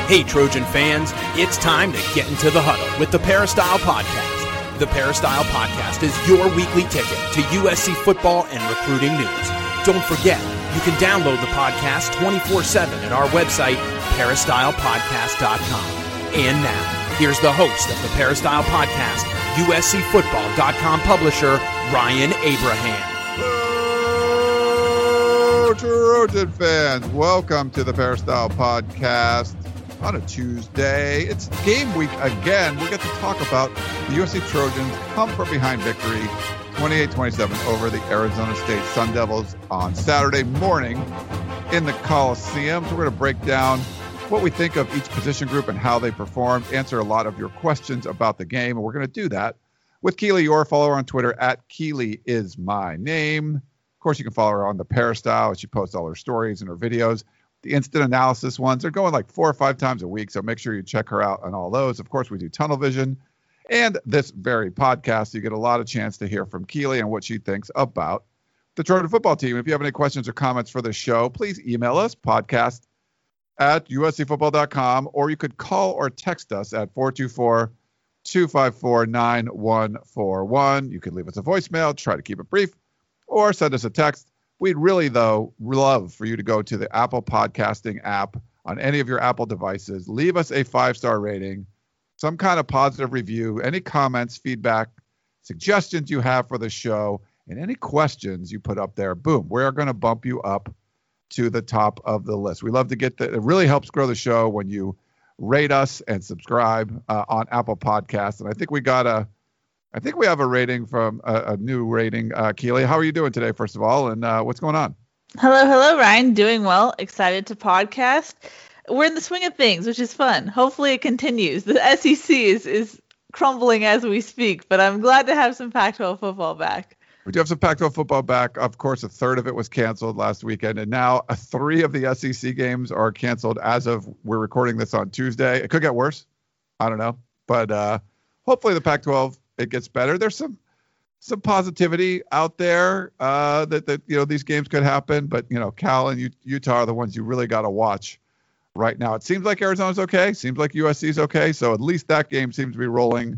Hey, Trojan fans, it's time to get into the huddle with the Peristyle Podcast. The Peristyle Podcast is your weekly ticket to USC football and recruiting news. Don't forget, you can download the podcast 24/7 at our website, peristylepodcast.com. And now, here's the host of the Peristyle Podcast, USCFootball.com publisher, Ryan Abraham. Hello, Trojan fans. Welcome to the Peristyle Podcast. On a Tuesday, it's game week again. We get to talk about the USC Trojans' come-from-behind victory, 28-27 over the Arizona State Sun Devils on Saturday morning in the Coliseum. So we're going to break down what we think of each position group and how they performed, answer a lot of your questions about the game, and we're going to do that with Keely Orr. Follow her on Twitter at Keely is my name. Of course, you can follow her on the Peristyle. She posts all her stories and her videos. The instant analysis ones, they're going like 4 or 5 times a week, so make sure you check her out on all those. Of course, we do Tunnel Vision and this very podcast. You get a lot of chance to hear from Keely and what she thinks about the Trojan football team. If you have any questions or comments for the show, please email us, podcast@uscfootball.com, or you could call or text us at 424-254-9141. You could leave us a voicemail, try to keep it brief, or send us a text. We'd really, though, love for you to go to the Apple Podcasting app on any of your Apple devices. Leave us a 5-star rating, some kind of positive review, any comments, feedback, suggestions you have for the show, and any questions you put up there. Boom, we're going to bump you up to the top of the list. We love to get that. It really helps grow the show when you rate us and subscribe on Apple Podcasts. And I think we have a rating from a new rating. Keely, how are you doing today, first of all, and what's going on? Hello, Ryan. Doing well. Excited to podcast. We're in the swing of things, which is fun. Hopefully it continues. The SEC is crumbling as we speak, but I'm glad to have some Pac-12 football back. We do have some Pac-12 football back. Of course, a third of it was canceled last weekend, and now 3 of the SEC games are canceled as of we're recording this on Tuesday. It could get worse. I don't know. But hopefully the Pac-12, it gets better. There's some positivity out there that these games could happen, but Cal and Utah are the ones you really got to watch right now. It seems like Arizona's okay. Seems like USC's okay. So at least that game seems to be rolling.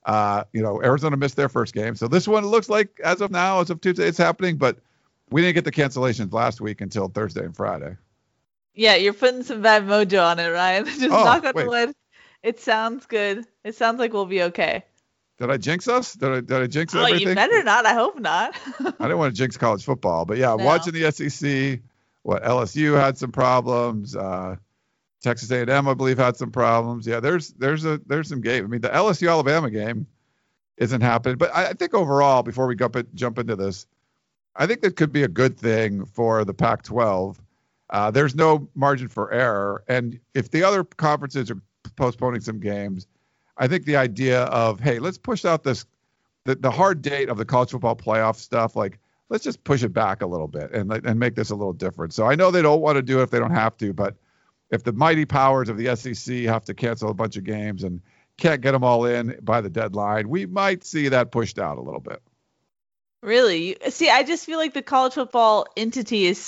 Arizona missed their first game, so this one looks like as of now, as of Tuesday, it's happening. But we didn't get the cancellations last week until Thursday and Friday. Yeah, you're putting some bad mojo on it, Ryan. Just knock on the lid. It sounds good. It sounds like we'll be okay. Did I jinx us? Did I jinx everything? Oh, you better not. I hope not. I didn't want to jinx college football, but yeah, watching the SEC, LSU had some problems. Texas A&M, I believe, had some problems. Yeah, there's some game. I mean, the LSU Alabama game isn't happening, but I think overall, before we jump into this, I think that could be a good thing for the Pac-12. There's no margin for error, and if the other conferences are postponing some games, I think the idea of, hey, let's push out the hard date of the college football playoff stuff. Like, let's just push it back a little bit and make this a little different. So I know they don't want to do it if they don't have to, but if the mighty powers of the SEC have to cancel a bunch of games and can't get them all in by the deadline, we might see that pushed out a little bit. Really? See, I just feel like the college football entity is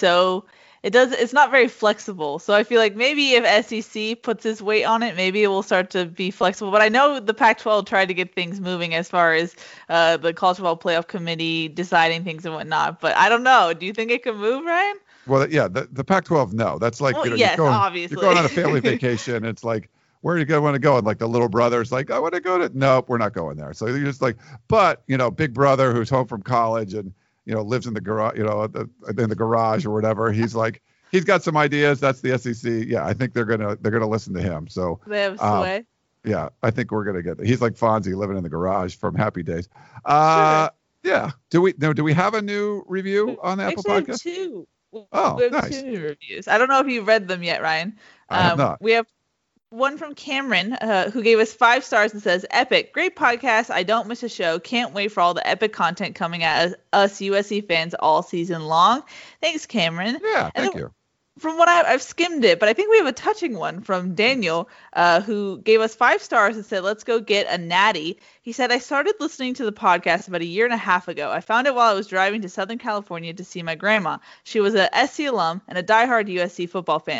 it's not very flexible. So I feel like maybe if SEC puts its weight on it, maybe it will start to be flexible. But I know the Pac-12 tried to get things moving as far as the college football playoff committee deciding things and whatnot. But I don't know. Do you think it can move, Ryan? Well, yeah, the Pac-12, no. That's like, yes, obviously. You're going on a family vacation. It's like, where are you going to want to go? And like the little brother's like, I want to go to, nope, we're not going there. So you're just like, but, big brother who's home from college and, lives in the garage, in the garage or whatever. He's like, he's got some ideas. That's the SEC. Yeah, I think they're gonna listen to him. So they have sway. Yeah, I think we're gonna get that. He's like Fonzie living in the garage from Happy Days. Sure. Yeah. Do we have a new review on the Apple Podcast? Two. Oh, we have nice. 2 new reviews. I don't know if you've read them yet, Ryan. I have not. We have one from Cameron, who gave us 5 stars and says, "Epic, great podcast. I don't miss a show. Can't wait for all the epic content coming at us USC fans all season long." Thanks, Cameron. Yeah, thank you. From what I've skimmed it, but I think we have a touching one from Daniel, who gave us 5 stars and said, "Let's go get a natty." He said, "I started listening to the podcast about 1.5 years ago. I found it while I was driving to Southern California to see my grandma. She was a SC alum and a diehard USC football fan.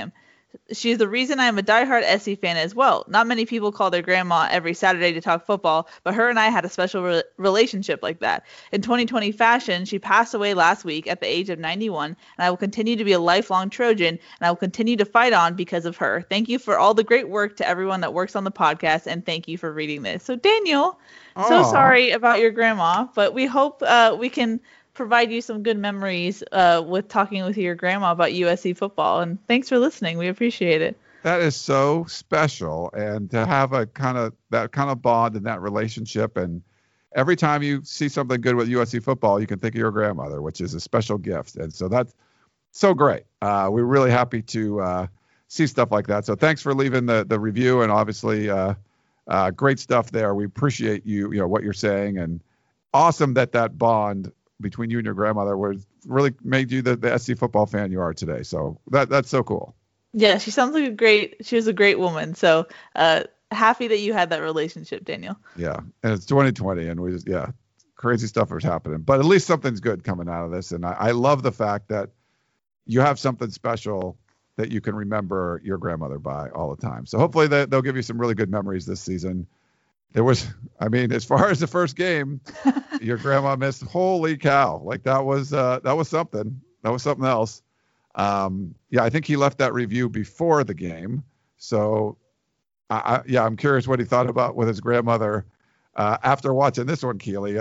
She's the reason I am a diehard SC fan as well. Not many people call their grandma every Saturday to talk football, but her and I had a special relationship like that. In 2020 fashion, she passed away last week at the age of 91, and I will continue to be a lifelong Trojan, and I will continue to fight on because of her. Thank you for all the great work to everyone that works on the podcast, and thank you for reading this. So Daniel, so sorry about your grandma, but we hope we can provide you some good memories with talking with your grandma about USC football. And thanks for listening. We appreciate it. That is so special. And to have that kind of bond and that relationship. And every time you see something good with USC football, you can think of your grandmother, which is a special gift. And so that's so great. We're really happy to see stuff like that. So thanks for leaving the review, and obviously great stuff there. We appreciate you know, what you're saying, and awesome that bond between you and your grandmother was really made you the SC football fan you are today. So that's so cool. Yeah, she sounds like she was a great woman. So happy that you had that relationship, Daniel. Yeah. And it's 2020, and crazy stuff is happening, but at least something's good coming out of this. And I love the fact that you have something special that you can remember your grandmother by all the time. So hopefully they'll give you some really good memories this season. As far as the first game, your grandma missed. Holy cow. Like that was something. That was something else. I think he left that review before the game. So I'm curious what he thought about with his grandmother after watching this one, Keely.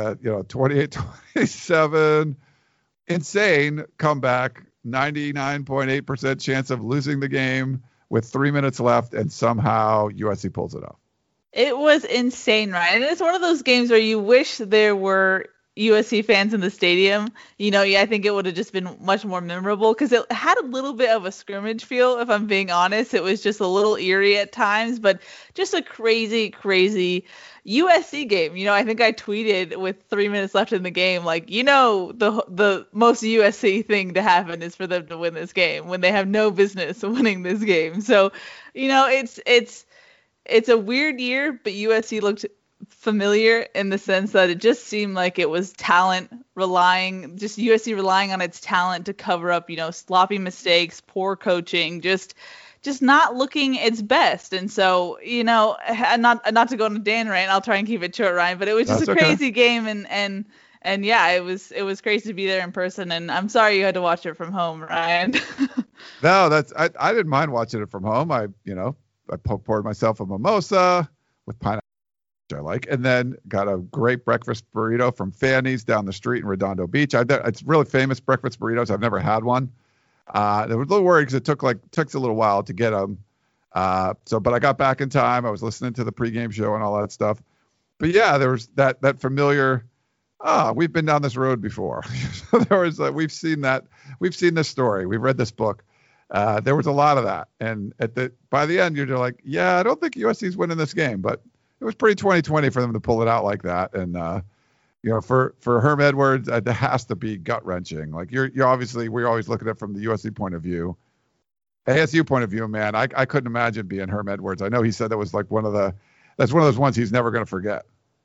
28-27, insane comeback, 99.8% chance of losing the game with 3 minutes left, and somehow USC pulls it off. It was insane, Ryan. And it's one of those games where you wish there were USC fans in the stadium. I think it would have just been much more memorable because it had a little bit of a scrimmage feel, if I'm being honest. It was just a little eerie at times, but just a crazy, crazy USC game. I think I tweeted with 3 minutes left in the game, the most USC thing to happen is for them to win this game when they have no business winning this game. So, it's a weird year, but USC looked familiar in the sense that it just seemed like it was USC relying on its talent to cover up, sloppy mistakes, poor coaching, just not looking its best. And so, not to go on a Dan rant, I'll try and keep it short, Ryan, but it was just a crazy game. And yeah, it was crazy to be there in person. And I'm sorry you had to watch it from home, Ryan. No, I didn't mind watching it from home. I poured myself a mimosa with pineapple, which I like, and then got a great breakfast burrito from Fanny's down the street in Redondo Beach. It's really famous breakfast burritos. I've never had one. I was a little worried because it took a little while to get them. But I got back in time. I was listening to the pregame show and all that stuff. But yeah, there was that familiar. We've been down this road before. There was we've seen this story. We've read this book. There was a lot of that, and by the end, you're just like, yeah, I don't think USC's winning this game, but it was pretty 2020 for them to pull it out like that. And for Herm Edwards, it has to be gut wrenching. Like you're obviously, we're always looking at it from the USC point of view, ASU point of view, man. I couldn't imagine being Herm Edwards. I know he said that was that's one of those ones he's never going to forget.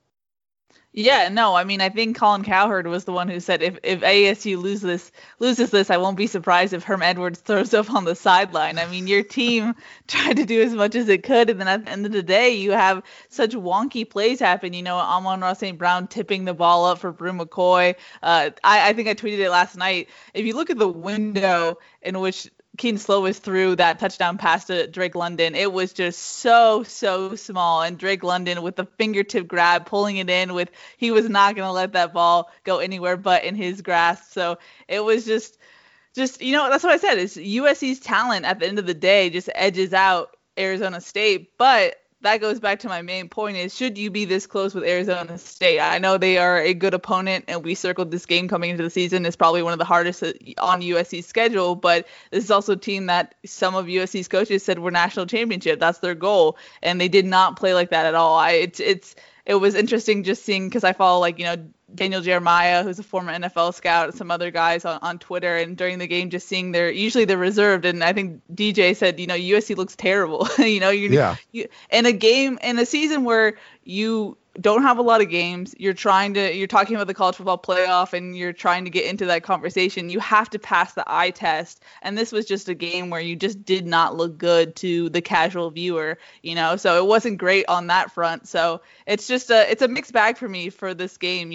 Yeah, no, I think Colin Cowherd was the one who said if ASU loses this, I won't be surprised if Herm Edwards throws up on the sideline. Your team tried to do as much as it could, and then at the end of the day, you have such wonky plays happen. Amon-Ra St. Brown tipping the ball up for Brew McCoy. I think I tweeted it last night. If you look at the window in which Keaton Slovis threw that touchdown pass to Drake London, it was just so small, and Drake London with the fingertip grab, pulling it in he was not going to let that ball go anywhere but in his grasp. So it was just that's what I said, is USC's talent at the end of the day just edges out Arizona State. But that goes back to my main point, is should you be this close with Arizona State? I know they are a good opponent, and we circled this game coming into the season. It's probably one of the hardest on USC's schedule, but this is also a team that some of USC's coaches said were national championship. That's their goal, and they did not play like that at all. It was interesting just seeing, because I follow Daniel Jeremiah, who's a former NFL scout, and some other guys on Twitter, and during the game just seeing usually they're reserved, and I think DJ said, USC looks terrible. You in a game, in a season where you don't have a lot of games. You're talking about the college football playoff and you're trying to get into that conversation. You have to pass the eye test. And this was just a game where you just did not look good to the casual viewer, so it wasn't great on that front. So it's just it's a mixed bag for me for this game,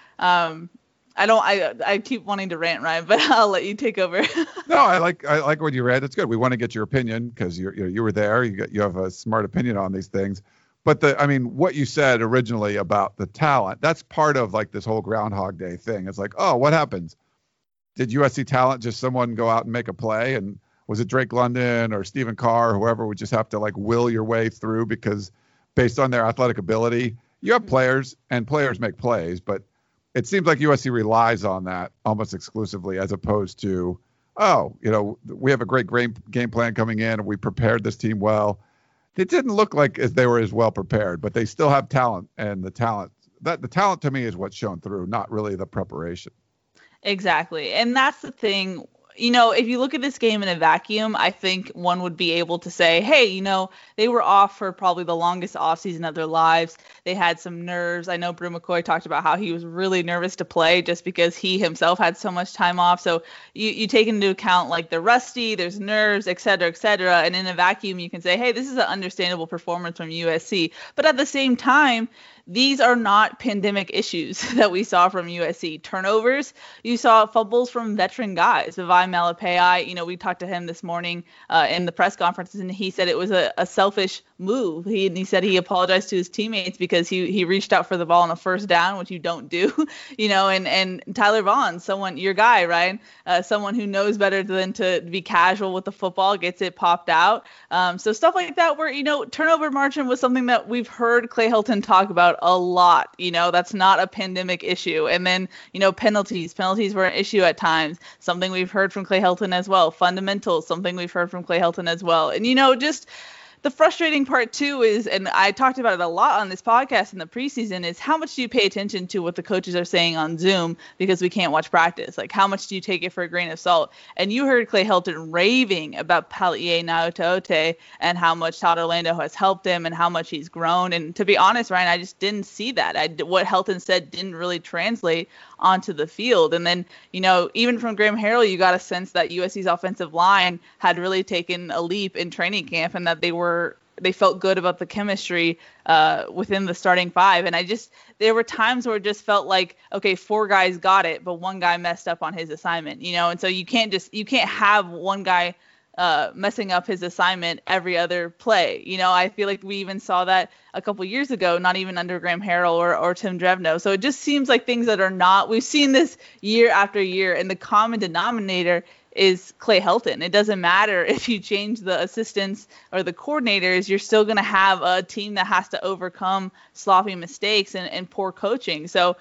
I keep wanting to rant, Ryan, but I'll let you take over. No, I like what you read. It's good. We want to get your opinion because you were there. You have a smart opinion on these things. But what you said originally about the talent, that's part of like this whole Groundhog Day thing. It's like, oh, what happens? Did USC talent just someone go out and make a play? And was it Drake London or Stephen Carr or whoever would just have to like will your way through because based on their athletic ability, you have players and players make plays, but it seems like USC relies on that almost exclusively as opposed to, we have a great game plan coming in and we prepared this team well. It didn't look like they were as well prepared, but they still have talent, and the talent to me is what's shown through, not really the preparation. Exactly. And that's the thing. If you look at this game in a vacuum, I think one would be able to say, hey, they were off for probably the longest offseason of their lives. They had some nerves. I know Brew McCoy talked about how he was really nervous to play just because he himself had so much time off. So you take into account like they're rusty, there's nerves, et cetera, et cetera. And in a vacuum, you can say, hey, this is an understandable performance from USC. But at the same time, these are not pandemic issues that we saw from USC. Turnovers, you saw fumbles from veteran guys. Vivai Malepeai, we talked to him this morning in the press conference, and he said it was a selfish move. He said he apologized to his teammates because he reached out for the ball on a first down, which you don't do, and Tyler Vaughn, your guy, Ryan, someone who knows better than to be casual with the football, gets it popped out. So stuff like that where, turnover margin was something that we've heard Clay Helton talk about a lot. That's not a pandemic issue. And then, penalties were an issue at times, something we've heard from Clay Helton as well. Fundamentals, something we've heard from Clay Helton as well. And, just the frustrating part too is, and I talked about it a lot on this podcast in the preseason, is how much do you pay attention to what the coaches are saying on Zoom because we can't watch practice? Like, how much do you take it for a grain of salt? And you heard Clay Helton raving about Palaie Gaoteote and how much Todd Orlando has helped him and how much he's grown. And to be honest, Ryan, I just didn't see that. What Helton said didn't really translate onto the field. And then, even from Graham Harrell, you got a sense that USC's offensive line had really taken a leap in training camp and that they felt good about the chemistry within the starting five. And there were times where it just felt like, okay, 4 guys got it, but 1 guy messed up on his assignment, and so you can't have 1 guy messing up his assignment every other play. I feel like we even saw that a couple years ago, not even under Graham Harrell or Tim Drevno. So it just seems like things that are not, we've seen this year after year, and the common denominator is Clay Helton. It doesn't matter if you change the assistants or the coordinators, you're still going to have a team that has to overcome sloppy mistakes and poor coaching. So,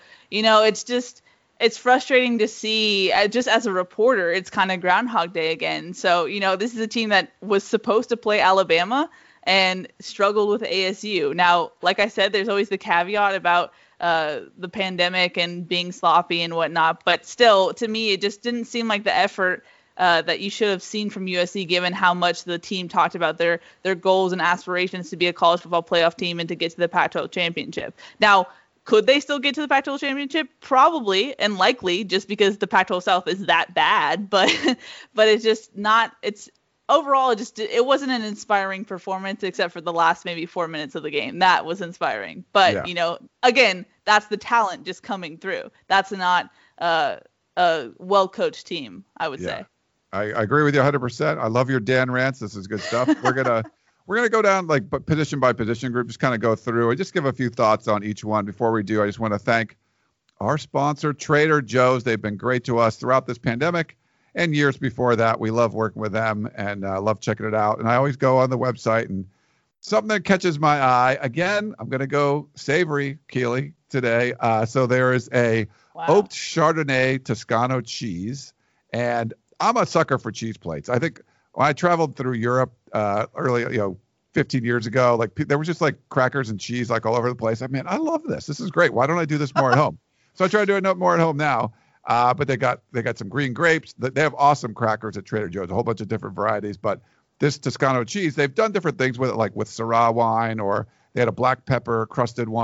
it's frustrating to see. Just as a reporter, it's kind of Groundhog Day again. So, this is a team that was supposed to play Alabama and struggled with ASU. Now, like I said, there's always the caveat about the pandemic and being sloppy and whatnot. But still, to me, it just didn't seem like the effort that you should have seen from USC, given how much the team talked about their goals and aspirations to be a college football playoff team and to get to the Pac-12 championship. Now, could they still get to the Pac-12 championship? Probably and likely, just because the Pac-12 South is that bad. But it's just not. It's overall, it wasn't an inspiring performance except for the last maybe 4 minutes of the game. That was inspiring. But again, that's the talent just coming through. That's not a well-coached team, I would say. I agree with you 100%. I love your Dan rants. This is good stuff. We're gonna go down like position by position group, just kind of go through and just give a few thoughts on each one. Before we do, I just want to thank our sponsor, Trader Joe's. They've been great to us throughout this pandemic and years before that. We love working with them and love checking it out. And I always go on the website and something that catches my eye. Again, I'm going to go savory, Keely, today. So there is a oaked Chardonnay Toscano cheese, and I'm a sucker for cheese plates. I think when I traveled through Europe early, 15 years ago, like there was just like crackers and cheese like all over the place. I mean, I love this. This is great. Why don't I do this more at home? So I try to do it more at home now. But they got some green grapes. They have awesome crackers at Trader Joe's, a whole bunch of different varieties. But this Toscano cheese, they've done different things with it, like with Syrah wine, or they had a black pepper crusted one.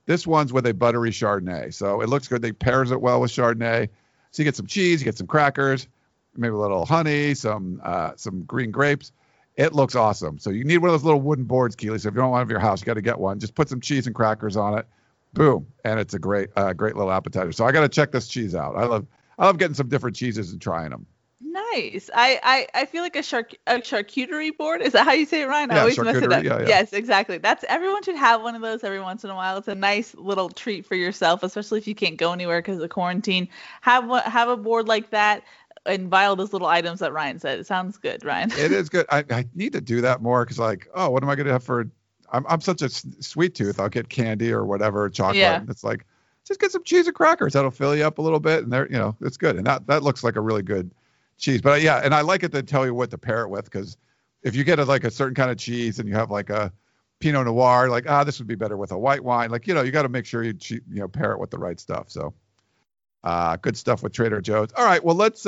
This one's with a buttery Chardonnay. So it looks good. They pairs it well with Chardonnay. So you get some cheese, you get some crackers, maybe a little honey, some green grapes. It looks awesome. So you need one of those little wooden boards, Keely. So if you don't want one of your house, you got to get one. Just put some cheese and crackers on it. Boom. And it's a great little appetizer. So I got to check this cheese out. I love getting some different cheeses and trying them. Nice. I feel like a charcuterie board. Is that how you say it, Ryan? I always mess it up. Yeah. Yes, exactly. Everyone should have one of those every once in a while. It's a nice little treat for yourself, especially if you can't go anywhere because of quarantine. Have a board like that and buy all those little items that Ryan said. It sounds good, Ryan. It is good. I need to do that more because what am I going to have for? I'm such a sweet tooth. I'll get candy or whatever, chocolate. Yeah. And it's like, just get some cheese and crackers. That'll fill you up a little bit, and it's good. And that looks like a really good cheese. But and I like it to tell you what to pair it with, because if you get a certain kind of cheese and you have like a Pinot Noir, this would be better with a white wine. You got to make sure you pair it with the right stuff. So good stuff with Trader Joe's. All right, well let's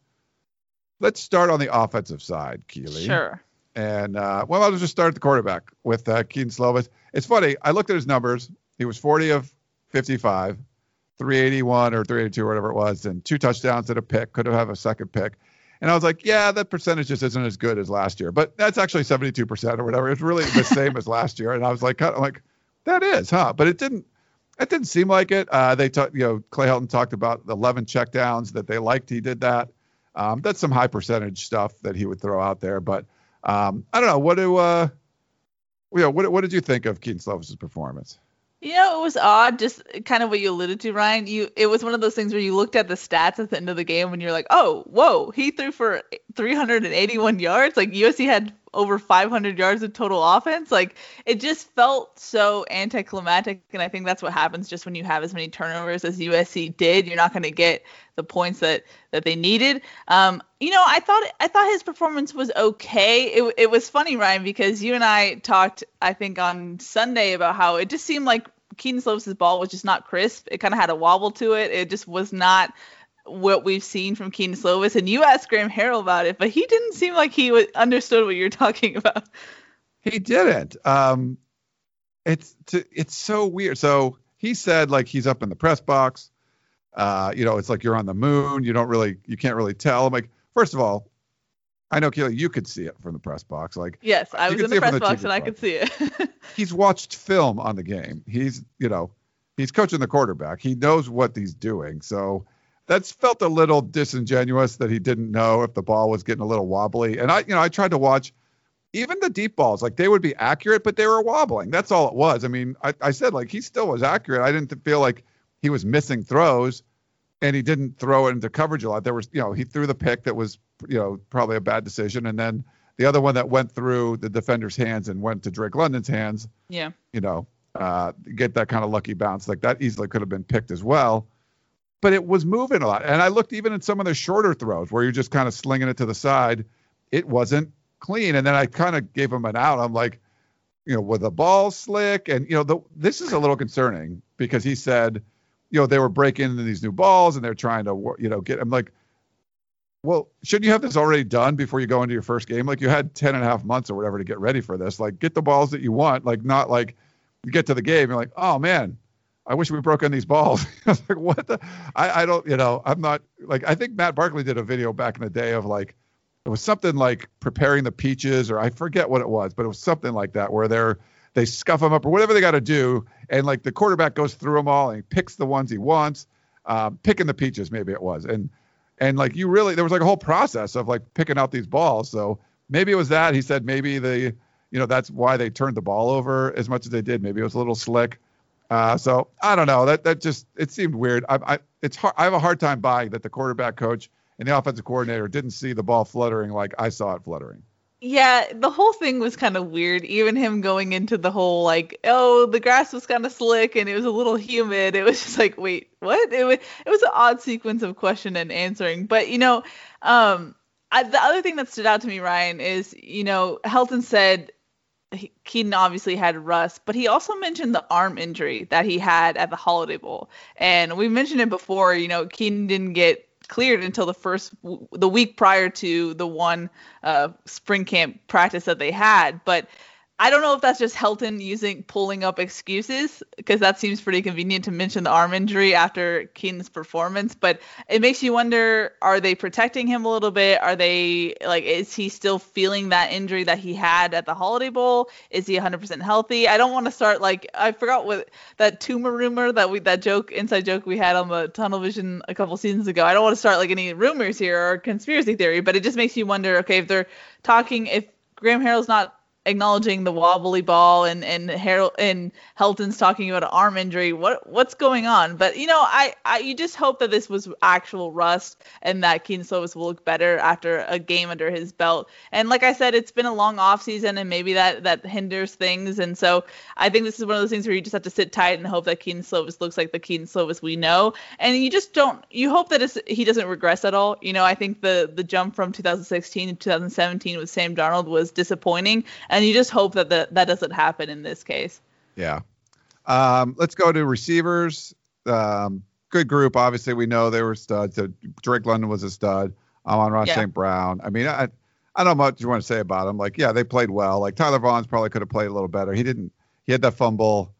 start on the offensive side, Keely. Sure. And I'll just start at the quarterback with Kedon Slovis. It's funny. I looked at his numbers. He was 40 of 55. 381 or 382 or whatever it was, and 2 touchdowns and a pick. Could have a second pick. And I was like, yeah, that percentage just isn't as good as last year. But that's actually 72% or whatever. It's really the same as last year. And I was like, that is, huh? But it didn't seem like it. They talked, Clay Helton talked about the 11 checkdowns that they liked. He did that. That's some high percentage stuff that he would throw out there. But I don't know. What did you think of Kedon Slovis' performance? It was odd, just kind of what you alluded to, Ryan. It was one of those things where you looked at the stats at the end of the game and you're like, oh, whoa, he threw for 381 yards. USC had over 500 yards of total offense. It just felt so anticlimactic, and I think that's what happens just when you have as many turnovers as USC did. You're not going to get the points that they needed. I thought his performance was okay. It was funny, Ryan, because you and I talked, I think, on Sunday about how it just seemed like Kedon Slovis' ball was just not crisp. It kind of had a wobble to it. It just was not what we've seen from Kedon Slovis. And you asked Graham Harrell about it, but he didn't seem like he understood what you're talking about. He didn't. It's so weird. So he said he's up in the press box. It's like you're on the moon. You can't really tell. I'm like, first of all, I know, Keely, you could see it from the press box. Yes, I was in the press box and I could see it. He's watched film on the game. He's coaching the quarterback. He knows what he's doing. So that's felt a little disingenuous that he didn't know if the ball was getting a little wobbly. And I tried to watch even the deep balls, they would be accurate, but they were wobbling. That's all it was. I mean, I said he still was accurate. I didn't feel like he was missing throws, and he didn't throw it into coverage a lot. There was, he threw the pick that was, probably a bad decision. And then the other one that went through the defender's hands and went to Drake London's hands. Yeah. Get that kind of lucky bounce. That easily could have been picked as well. But it was moving a lot. And I looked even at some of the shorter throws where you're just kind of slinging it to the side. It wasn't clean. And then I kind of gave him an out. I'm like, with the ball slick. And, this is a little concerning because he said, they were breaking into these new balls and they're trying to, get. I'm like, well, shouldn't you have this already done before you go into your first game? You had 10 and a half months or whatever to get ready for this. Get the balls that you want. Not you get to the game. You're like, oh, man, I wish we broke in these balls. I was like, what the? I don't, I'm not I think Matt Barkley did a video back in the day of it was something like preparing the peaches, or I forget what it was, but it was something like that where they scuff them up or whatever they got to do. And the quarterback goes through them all and he picks the ones he wants, picking the peaches, maybe it was. And you really, there was a whole process of picking out these balls. So maybe it was that. He said maybe that's why they turned the ball over as much as they did. Maybe it was a little slick. So I don't know. That just, it seemed weird. It's hard. I have a hard time buying that the quarterback coach and the offensive coordinator didn't see the ball fluttering like I saw it fluttering. Yeah, the whole thing was kind of weird. Even him going into the whole the grass was kind of slick and it was a little humid. It was just wait, what? It was an odd sequence of question and answering. But the other thing that stood out to me, Ryan, is Helton said Kedon obviously had rust, but he also mentioned the arm injury that he had at the Holiday Bowl, and we mentioned it before. Kedon didn't get cleared until the week prior to the one spring camp practice that they had. But I don't know if that's just Helton pulling up excuses, because that seems pretty convenient to mention the arm injury after Keenan's performance. But it makes you wonder, are they protecting him a little bit? Are they is he still feeling that injury that he had at the Holiday Bowl? Is he 100% healthy? I don't want to start I forgot what that tumor rumor inside joke we had on the Tunnel Vision a couple seasons ago. I don't want to start any rumors here or conspiracy theory, but it just makes you wonder, okay, if Graham Harrell's not acknowledging the wobbly ball and Helton's talking about an arm injury, what's going on? But you just hope that this was actual rust and that Kedon Slovis will look better after a game under his belt. And like I said, it's been a long off season, and maybe that hinders things. And so I think this is one of those things where you just have to sit tight and hope that Kedon Slovis looks like the Kedon Slovis we know. And you hope that he doesn't regress at all. I think the jump from 2016 to 2017 with Sam Darnold was disappointing. And you just hope that doesn't happen in this case. Yeah. Let's go to receivers. Good group. Obviously, we know they were studs. Drake London was a stud. Amon-Ra St. Brown. I mean, I don't know much you want to say about them. They played well. Tyler Vaughn's probably could have played a little better. He didn't. He had that fumble.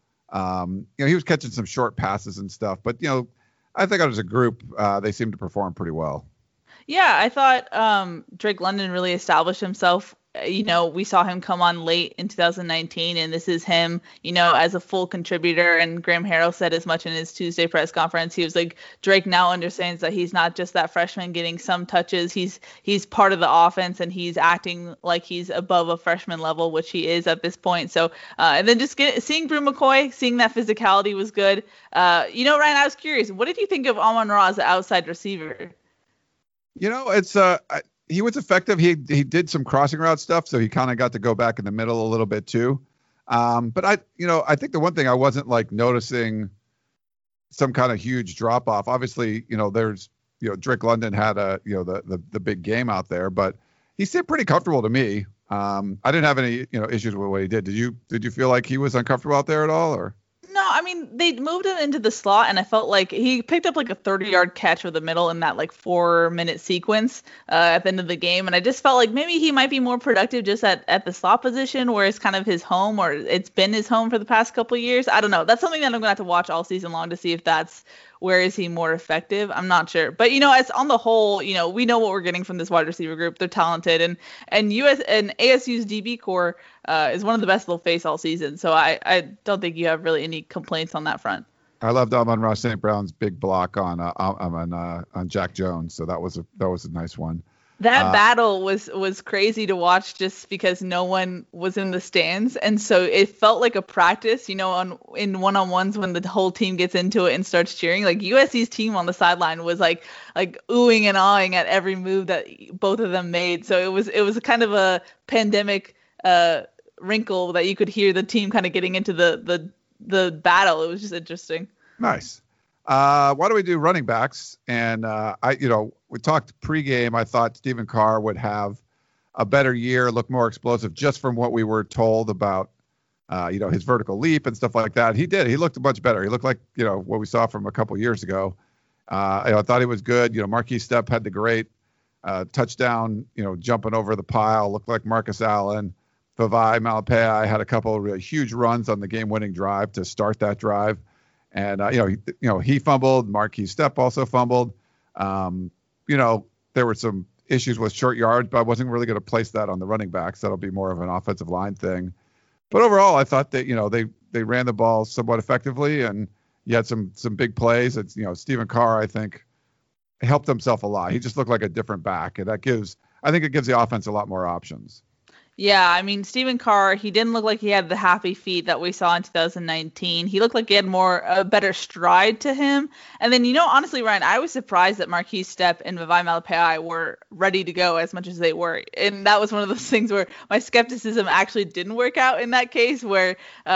He was catching some short passes and stuff. But, I think as a group, they seemed to perform pretty well. Yeah, I thought Drake London really established himself. We saw him come on late in 2019, and this is him, as a full contributor. And Graham Harrell said as much in his Tuesday press conference. He was like, Drake now understands that he's not just that freshman getting some touches. He's part of the offense, and he's acting like he's above a freshman level, which he is at this point. So, and then just seeing Bru McCoy, seeing that physicality was good. Ryan, I was curious, what did you think of Amon-Ra as an outside receiver? It's he was effective. He did some crossing route stuff, so he kind of got to go back in the middle a little bit too. But I think the one thing I wasn't noticing some kind of huge drop off. Obviously, there's Drake London had the big game out there, but he seemed pretty comfortable to me. I didn't have any issues with what he did. Did you feel like he was uncomfortable out there at all, or? No, I mean, they moved him into the slot, and I felt like he picked up a 30-yard catch over the middle in that 4-minute sequence at the end of the game. And I just felt like maybe he might be more productive just at the slot position, where it's kind of his home, or it's been his home for the past couple of years. I don't know. That's something that I'm going to have to watch all season long to see if that's where is he more effective. I'm not sure. But, as on the whole, we know what we're getting from this wide receiver group. They're talented. And ASU's DB core is one of the best they'll face all season. So I don't think you have really any complaints on that front. I loved Amon-Ra St. Brown's big block on Jack Jones. So that was a nice one. That battle was crazy to watch, just because no one was in the stands, and so it felt like a practice, in one-on-ones when the whole team gets into it and starts cheering. USC's team on the sideline was like oohing and awing at every move that both of them made. So it was kind of a pandemic wrinkle that you could hear the team kind of getting into the battle. It was just interesting. Nice. Why don't we do running backs? And we talked pregame. I thought Stephen Carr would have a better year, look more explosive, just from what we were told about, his vertical leap and stuff like that. He did. He looked much better. He looked like, what we saw from a couple years ago. I thought he was good. Marquise Stepp had the great touchdown, jumping over the pile, looked like Marcus Allen. Vavae Malepeai had a couple of really huge runs on the game-winning drive to start that drive. And, he fumbled. Marquise Stepp also fumbled. There were some issues with short yards, but I wasn't really going to place that on the running backs. That'll be more of an offensive line thing. But overall, I thought that, they ran the ball somewhat effectively, and you had some big plays. It's, Stephen Carr, I think, helped himself a lot. He just looked like a different back, and I think it gives the offense a lot more options. Yeah, I mean, Stephen Carr, he didn't look like he had the happy feet that we saw in 2019. He looked like he had a better stride to him. And then, honestly, Ryan, I was surprised that Marquise Stepp and Vavae Malepeai were ready to go as much as they were. And that was one of those things where my skepticism actually didn't work out in that case, where,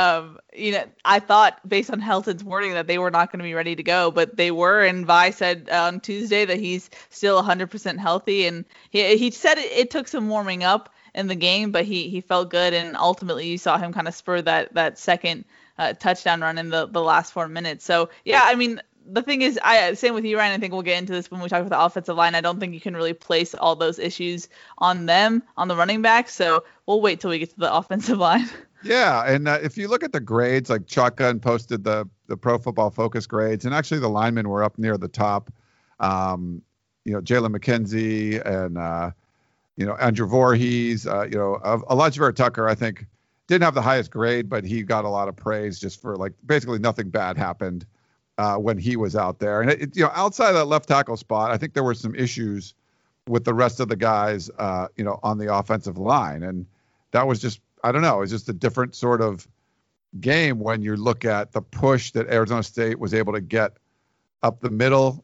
I thought based on Helton's wording that they were not going to be ready to go, but they were. And Vi said on Tuesday that he's still 100% healthy. And he said it took some warming up in the game, but he felt good, and ultimately you saw him kind of spur that second touchdown run in the last 4 minutes. So yeah, I mean, the thing is, same with you, Ryan. I think we'll get into this when we talk about the offensive line. I don't think you can really place all those issues on them, on the running back. So we'll wait till we get to the offensive line. Yeah, and if you look at the grades, like Shotgun posted the Pro Football Focus grades, and actually the linemen were up near the top. Jalen McKenzie and Andrew Voorhees. Elijah Vera Tucker, I think, didn't have the highest grade, but he got a lot of praise just for like basically nothing bad happened when he was out there. And outside of that left tackle spot, I think there were some issues with the rest of the guys, on the offensive line, and that was just. I don't know. It's just a different sort of game when you look at the push that Arizona State was able to get up the middle.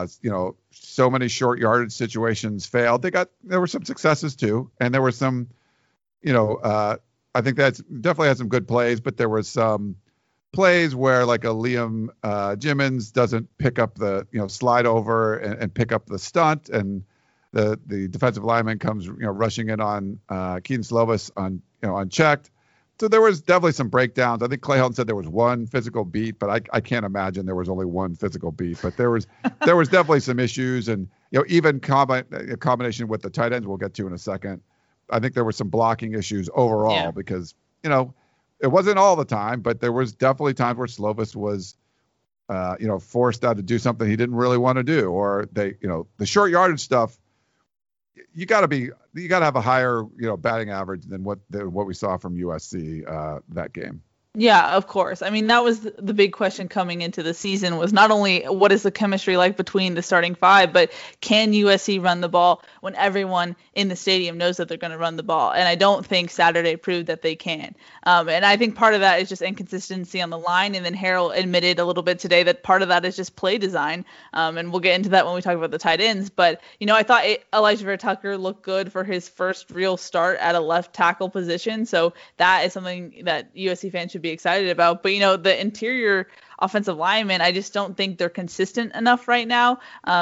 So many short yardage situations failed. There were some successes too, and there were some, I think that's definitely had some good plays, but there was some plays where like a Liam Jimmons doesn't pick up the slide over and pick up the stunt, and the defensive lineman comes rushing in on Keaton Slovis unchecked. So there was definitely some breakdowns. I think Clay Helton said there was one physical beat, but I can't imagine there was only one physical beat. But there was definitely some issues, and even a combination with the tight ends we'll get to in a second. I think there were some blocking issues overall because it wasn't all the time, but there was definitely times where Slovis was forced out to do something he didn't really want to do, or the short yardage stuff. You got to have a higher, batting average than what we saw from USC that game. Yeah, of course. I mean, that was the big question coming into the season, was not only what is the chemistry like between the starting five, but can USC run the ball when everyone in the stadium knows that they're going to run the ball? And I don't think Saturday proved that they can. And I think part of that is just inconsistency on the line. And then Harrell admitted a little bit today that part of that is just play design. And we'll get into that when we talk about the tight ends. But, I thought Elijah Vera Tucker looked good for his first real start at a left tackle position. So that is something that USC fans should be excited about. But the interior offensive linemen, I just don't think they're consistent enough right now.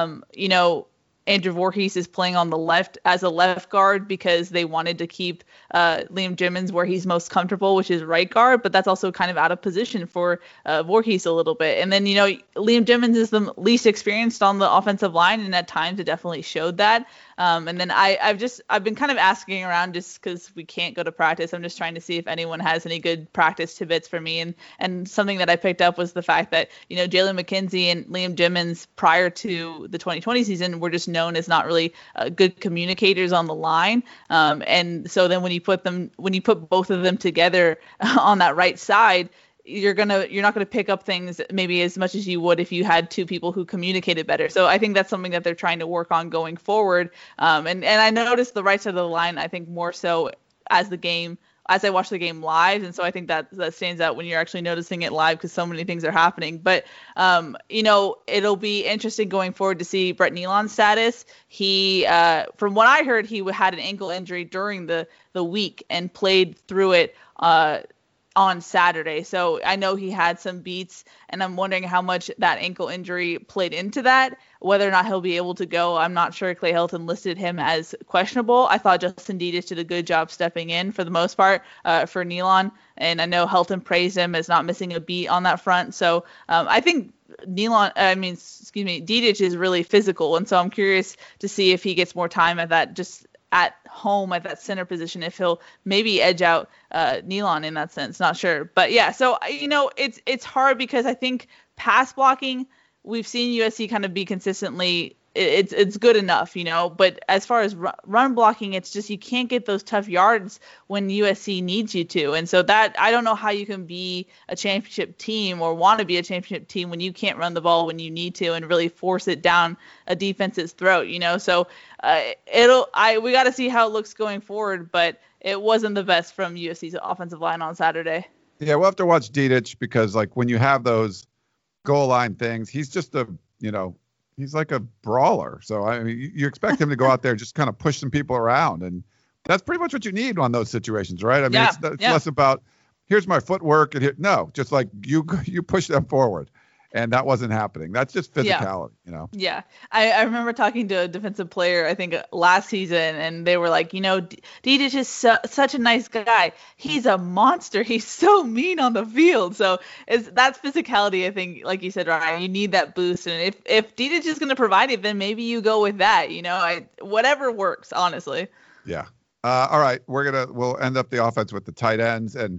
Andrew Voorhees is playing on the left as a left guard because they wanted to keep Liam Jimmons where he's most comfortable, which is right guard, but that's also kind of out of position for Voorhees a little bit. And then, Liam Jimmons is the least experienced on the offensive line, and at times it definitely showed that. And then I've been kind of asking around just because we can't go to practice. I'm just trying to see if anyone has any good practice tidbits for me. And something that I picked up was the fact that, Jalen McKenzie and Liam Jimmons prior to the 2020 season were just known as not really good communicators on the line. And so then when you put both of them together on that right side, you're not gonna pick up things maybe as much as you would if you had two people who communicated better. So I think that's something that they're trying to work on going forward. And I noticed the right side of the line, I think more so as I watch the game live. And so I think that stands out when you're actually noticing it live because so many things are happening. But, it'll be interesting going forward to see Brett Nealon's status. He, from what I heard, he had an ankle injury during the week and played through it on Saturday. So I know he had some beats, and I'm wondering how much that ankle injury played into that, whether or not he'll be able to go. I'm not sure. Clay Helton listed him as questionable. I thought Justin Dedich did a good job stepping in for the most part for Nealon, and I know Helton praised him as not missing a beat on that front. So I think Dedich is really physical, and so I'm curious to see if he gets more time at that, just at home at that center position, if he'll maybe edge out Nealon in that sense. Not sure. But yeah, so, it's hard because I think pass blocking, we've seen USC kind of be consistently, it's good enough, but as far as run blocking, it's just you can't get those tough yards when USC needs you to. And so that, I don't know how you can be a championship team or want to be a championship team when you can't run the ball when you need to and really force it down a defense's throat, So we got to see how it looks going forward, but it wasn't the best from USC's offensive line on Saturday. Yeah, we'll have to watch Dedich because when you have those goal line things, he's just he's like a brawler. So, you expect him to go out there and just kind of push some people around. And that's pretty much what you need on those situations, right? It's less about, here's my footwork. No, just like you push them forward. And that wasn't happening. That's just physicality, Yeah. I remember talking to a defensive player, I think last season, and they were like, Dedich is such a nice guy. He's a monster. He's so mean on the field. So that's physicality, I think, like you said, Ryan, you need that boost. And if Dedich is going to provide it, then maybe you go with that, whatever works, honestly. Yeah. All right. We'll end up the offense with the tight ends. And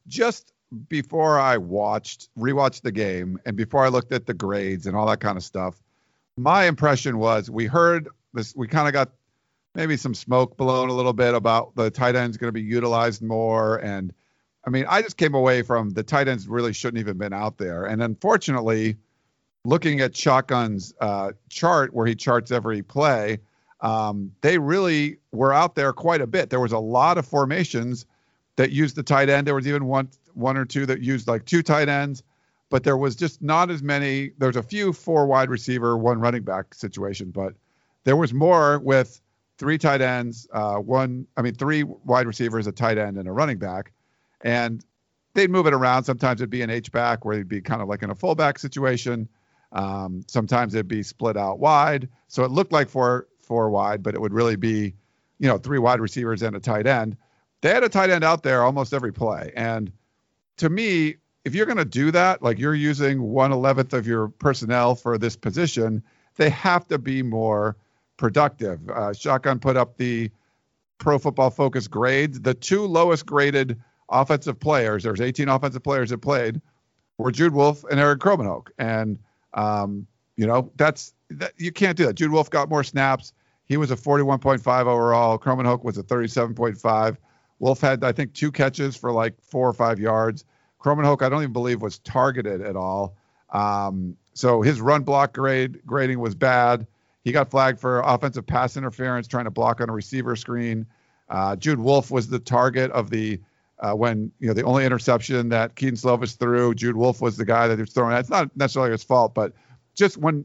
just before I rewatched the game and before I looked at the grades and all that kind of stuff, my impression was we heard this, we kind of got maybe some smoke blown a little bit about the tight ends going to be utilized more. And I mean, I just came away from the tight ends really shouldn't even been out there. And unfortunately, looking at Shotgun's chart where he charts every play, they really were out there quite a bit. There was a lot of formations that used the tight end. There was even one or two that used like two tight ends, but there was just not as many. There's a few 4 wide receiver, 1 running back situation, but there was more with 3 tight ends, 3 wide receivers, a tight end, and a running back. And they'd move it around. Sometimes it'd be an H-back where it'd be kind of like in a fullback situation. Sometimes it'd be split out wide. So it looked like four wide, but it would really be, 3 wide receivers and a tight end. They had a tight end out there almost every play. And to me, if you're going to do that, like you're using 1/11 of your personnel for this position, they have to be more productive. Shotgun put up the Pro Football Focus grades. The 2 lowest graded offensive players, there's 18 offensive players that played, were Jude Wolfe and Eric Kromenhoek. And, you can't do that. Jude Wolfe got more snaps. He was a 41.5 overall. Kromenhoek was a 37.5. Wolfe had, I think, 2 catches for like 4 or 5 yards. Kromenhoek, I don't even believe was targeted at all. So his run block grading was bad. He got flagged for offensive pass interference, trying to block on a receiver screen. Jude Wolfe was the target of the the only interception that Keaton Slovis threw. Jude Wolfe was the guy that he was throwing. It's not necessarily his fault, but just when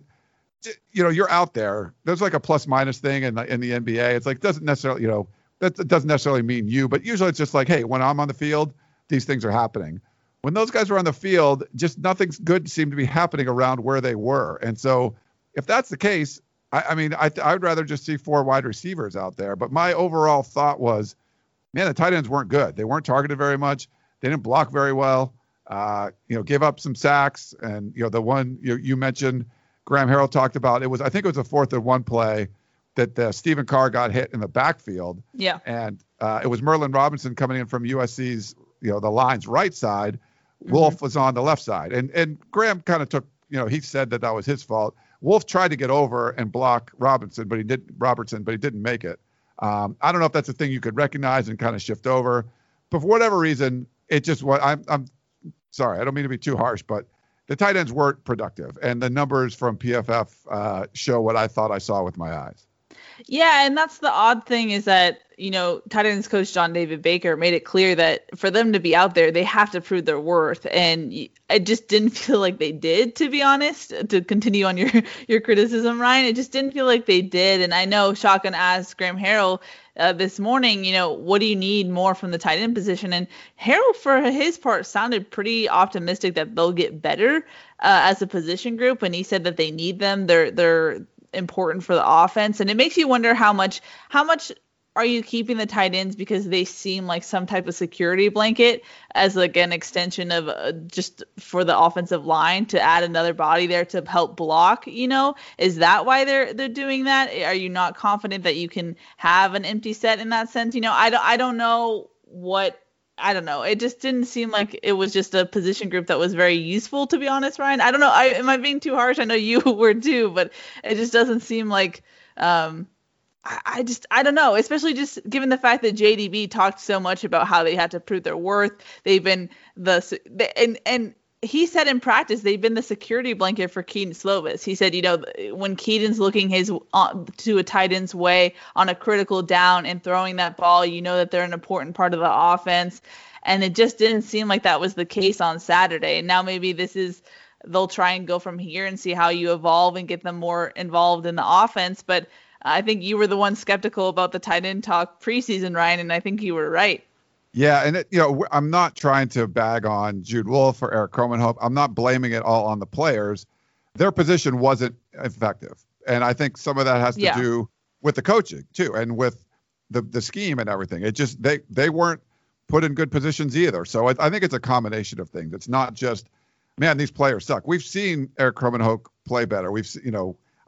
you're out there, there's like a plus minus thing in the NBA. It's like doesn't necessarily that doesn't necessarily mean you, but usually it's just like, hey, when I'm on the field, these things are happening. When those guys were on the field, just nothing's good seemed to be happening around where they were. And so if that's the case, I would rather just see 4 wide receivers out there. But my overall thought was, man, the tight ends weren't good. They weren't targeted very much. They didn't block very well. Gave up some sacks. And, the one you mentioned, Graham Harrell talked about, I think it was a 4th and 1 play that Stephen Carr got hit in the backfield. Yeah. And it was Merlin Robinson coming in from USC's, the line's right side. Mm-hmm. Wolfe was on the left side. And Graham kind of took, he said that was his fault. Wolfe tried to get over and block Robertson, but he didn't make it. I don't know if that's a thing you could recognize and kind of shift over, but for whatever reason, it just what I'm sorry, I don't mean to be too harsh, but the tight ends weren't productive, and the numbers from PFF show what I thought I saw with my eyes. Yeah, and that's the odd thing is that, tight ends coach John David Baker made it clear that for them to be out there, they have to prove their worth. And I just didn't feel like they did, to be honest, to continue on your criticism, Ryan. It just didn't feel like they did. And I know Shotgun asked Graham Harrell this morning, what do you need more from the tight end position? And Harrell, for his part, sounded pretty optimistic that they'll get better as a position group. And he said that they need them. They're important for the offense, and it makes you wonder how much are you keeping the tight ends because they seem like some type of security blanket as like an extension of just for the offensive line to add another body there to help block, is that why they're doing that? Are you not confident that you can have an empty set in that sense? I don't know what. I don't know. It just didn't seem like it was just a position group that was very useful, to be honest, Ryan. I don't know. Am I being too harsh? I know you were too, but it just doesn't seem like I don't know, especially just given the fact that JDB talked so much about how they had to prove their worth. They've been and he said in practice they've been the security blanket for Keaton Slovis. He said, when Keaton's looking to a tight end's way on a critical down and throwing that ball, that they're an important part of the offense. And it just didn't seem like that was the case on Saturday. And now maybe they'll try and go from here and see how you evolve and get them more involved in the offense. But I think you were the one skeptical about the tight end talk preseason, Ryan, and I think you were right. Yeah, and I'm not trying to bag on Jude Wolfe or Eric Kromenhoek. I'm not blaming it all on the players. Their position wasn't effective, and I think some of that has to do with the coaching too, and with the scheme and everything. It just they weren't put in good positions either. So I think it's a combination of things. It's not just, man, these players suck. We've seen Eric Kromenhoek play better.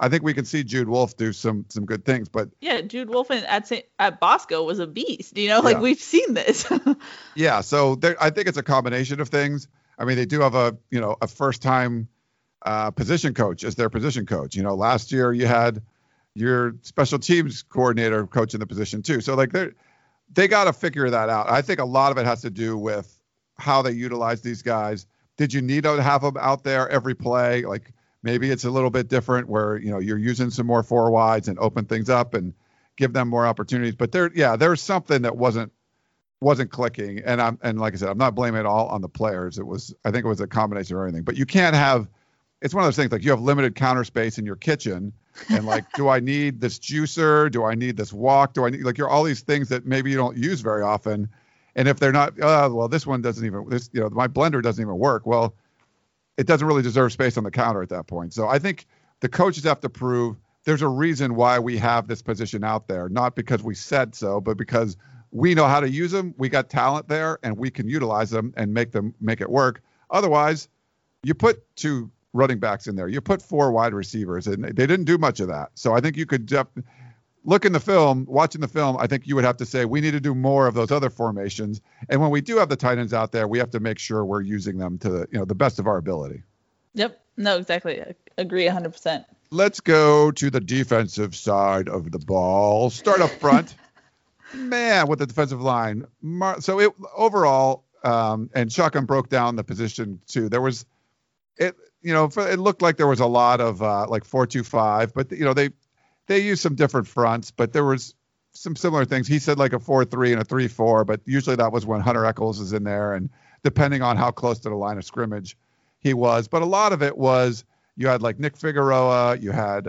I think we can see Jude Wolfe do some good things. But yeah, Jude Wolfe at Bosco was a beast. Like we've seen this. Yeah, so I think it's a combination of things. I mean, they do have a first-time position coach as their position coach. Last year you had your special teams coordinator coaching the position too. So like they got to figure that out. I think a lot of it has to do with how they utilize these guys. Did you need to have them out there every play? Like maybe it's a little bit different where you're using some more four wides and open things up and give them more opportunities. But there's something that wasn't clicking. And like I said, I'm not blaming it all on the players. I think it was a combination of everything. But you can't have. It's one of those things like you have limited counter space in your kitchen, and like, do I need this juicer? Do I need this wok? Do I need you're all these things that maybe you don't use very often, and if they're not, well, this one doesn't even my blender doesn't even work. Well, it doesn't really deserve space on the counter at that point. So I think the coaches have to prove there's a reason why we have this position out there, not because we said so, but because we know how to use them. We got talent there, and we can utilize them and make it work. Otherwise, you put two running backs in there. You put four wide receivers, and they didn't do much of that. So I think you could watching the film, I think you would have to say we need to do more of those other formations. And when we do have the tight ends out there, we have to make sure we're using them to the best of our ability. Yep. No, exactly. I agree 100%. Let's go to the defensive side of the ball. Start up front. Man, with the defensive line. Overall, and Shotgun broke down the position too. There was it looked like there was a lot of like 4-2-5, but they used some different fronts, but there was some similar things. He said like a 4-3 and a 3-4, but usually that was when Hunter Echols is in there, and depending on how close to the line of scrimmage he was. But a lot of it was you had like Nick Figueroa, you had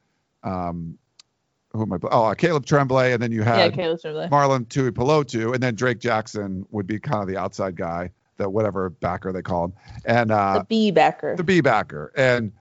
Caleb Tremblay, and then you had Marlon Tuipulotu, and then Drake Jackson would be kind of the outside guy, the whatever backer they call him, and the B backer. And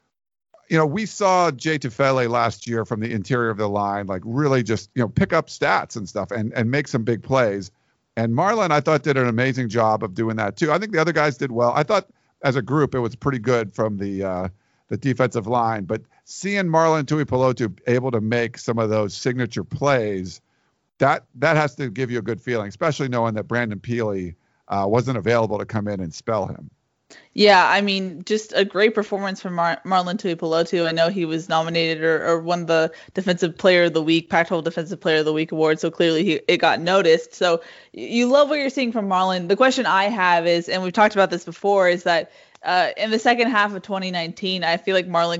we saw Jay Tufele last year from the interior of the line, like really just pick up stats and stuff and make some big plays. And Marlon, I thought, did an amazing job of doing that too. I think the other guys did well. I thought as a group it was pretty good from the defensive line, but seeing Marlon Tuipulotu able to make some of those signature plays, that has to give you a good feeling, especially knowing that Brandon Peely wasn't available to come in and spell him. Yeah, I mean, just a great performance from Marlon Tuipulotu. I know he was nominated or won the Defensive Player of the Week, Pac-12 Defensive Player of the Week award, so clearly it got noticed. So you love what you're seeing from Marlon. The question I have is, and we've talked about this before, is that in the second half of 2019, I feel like Marlon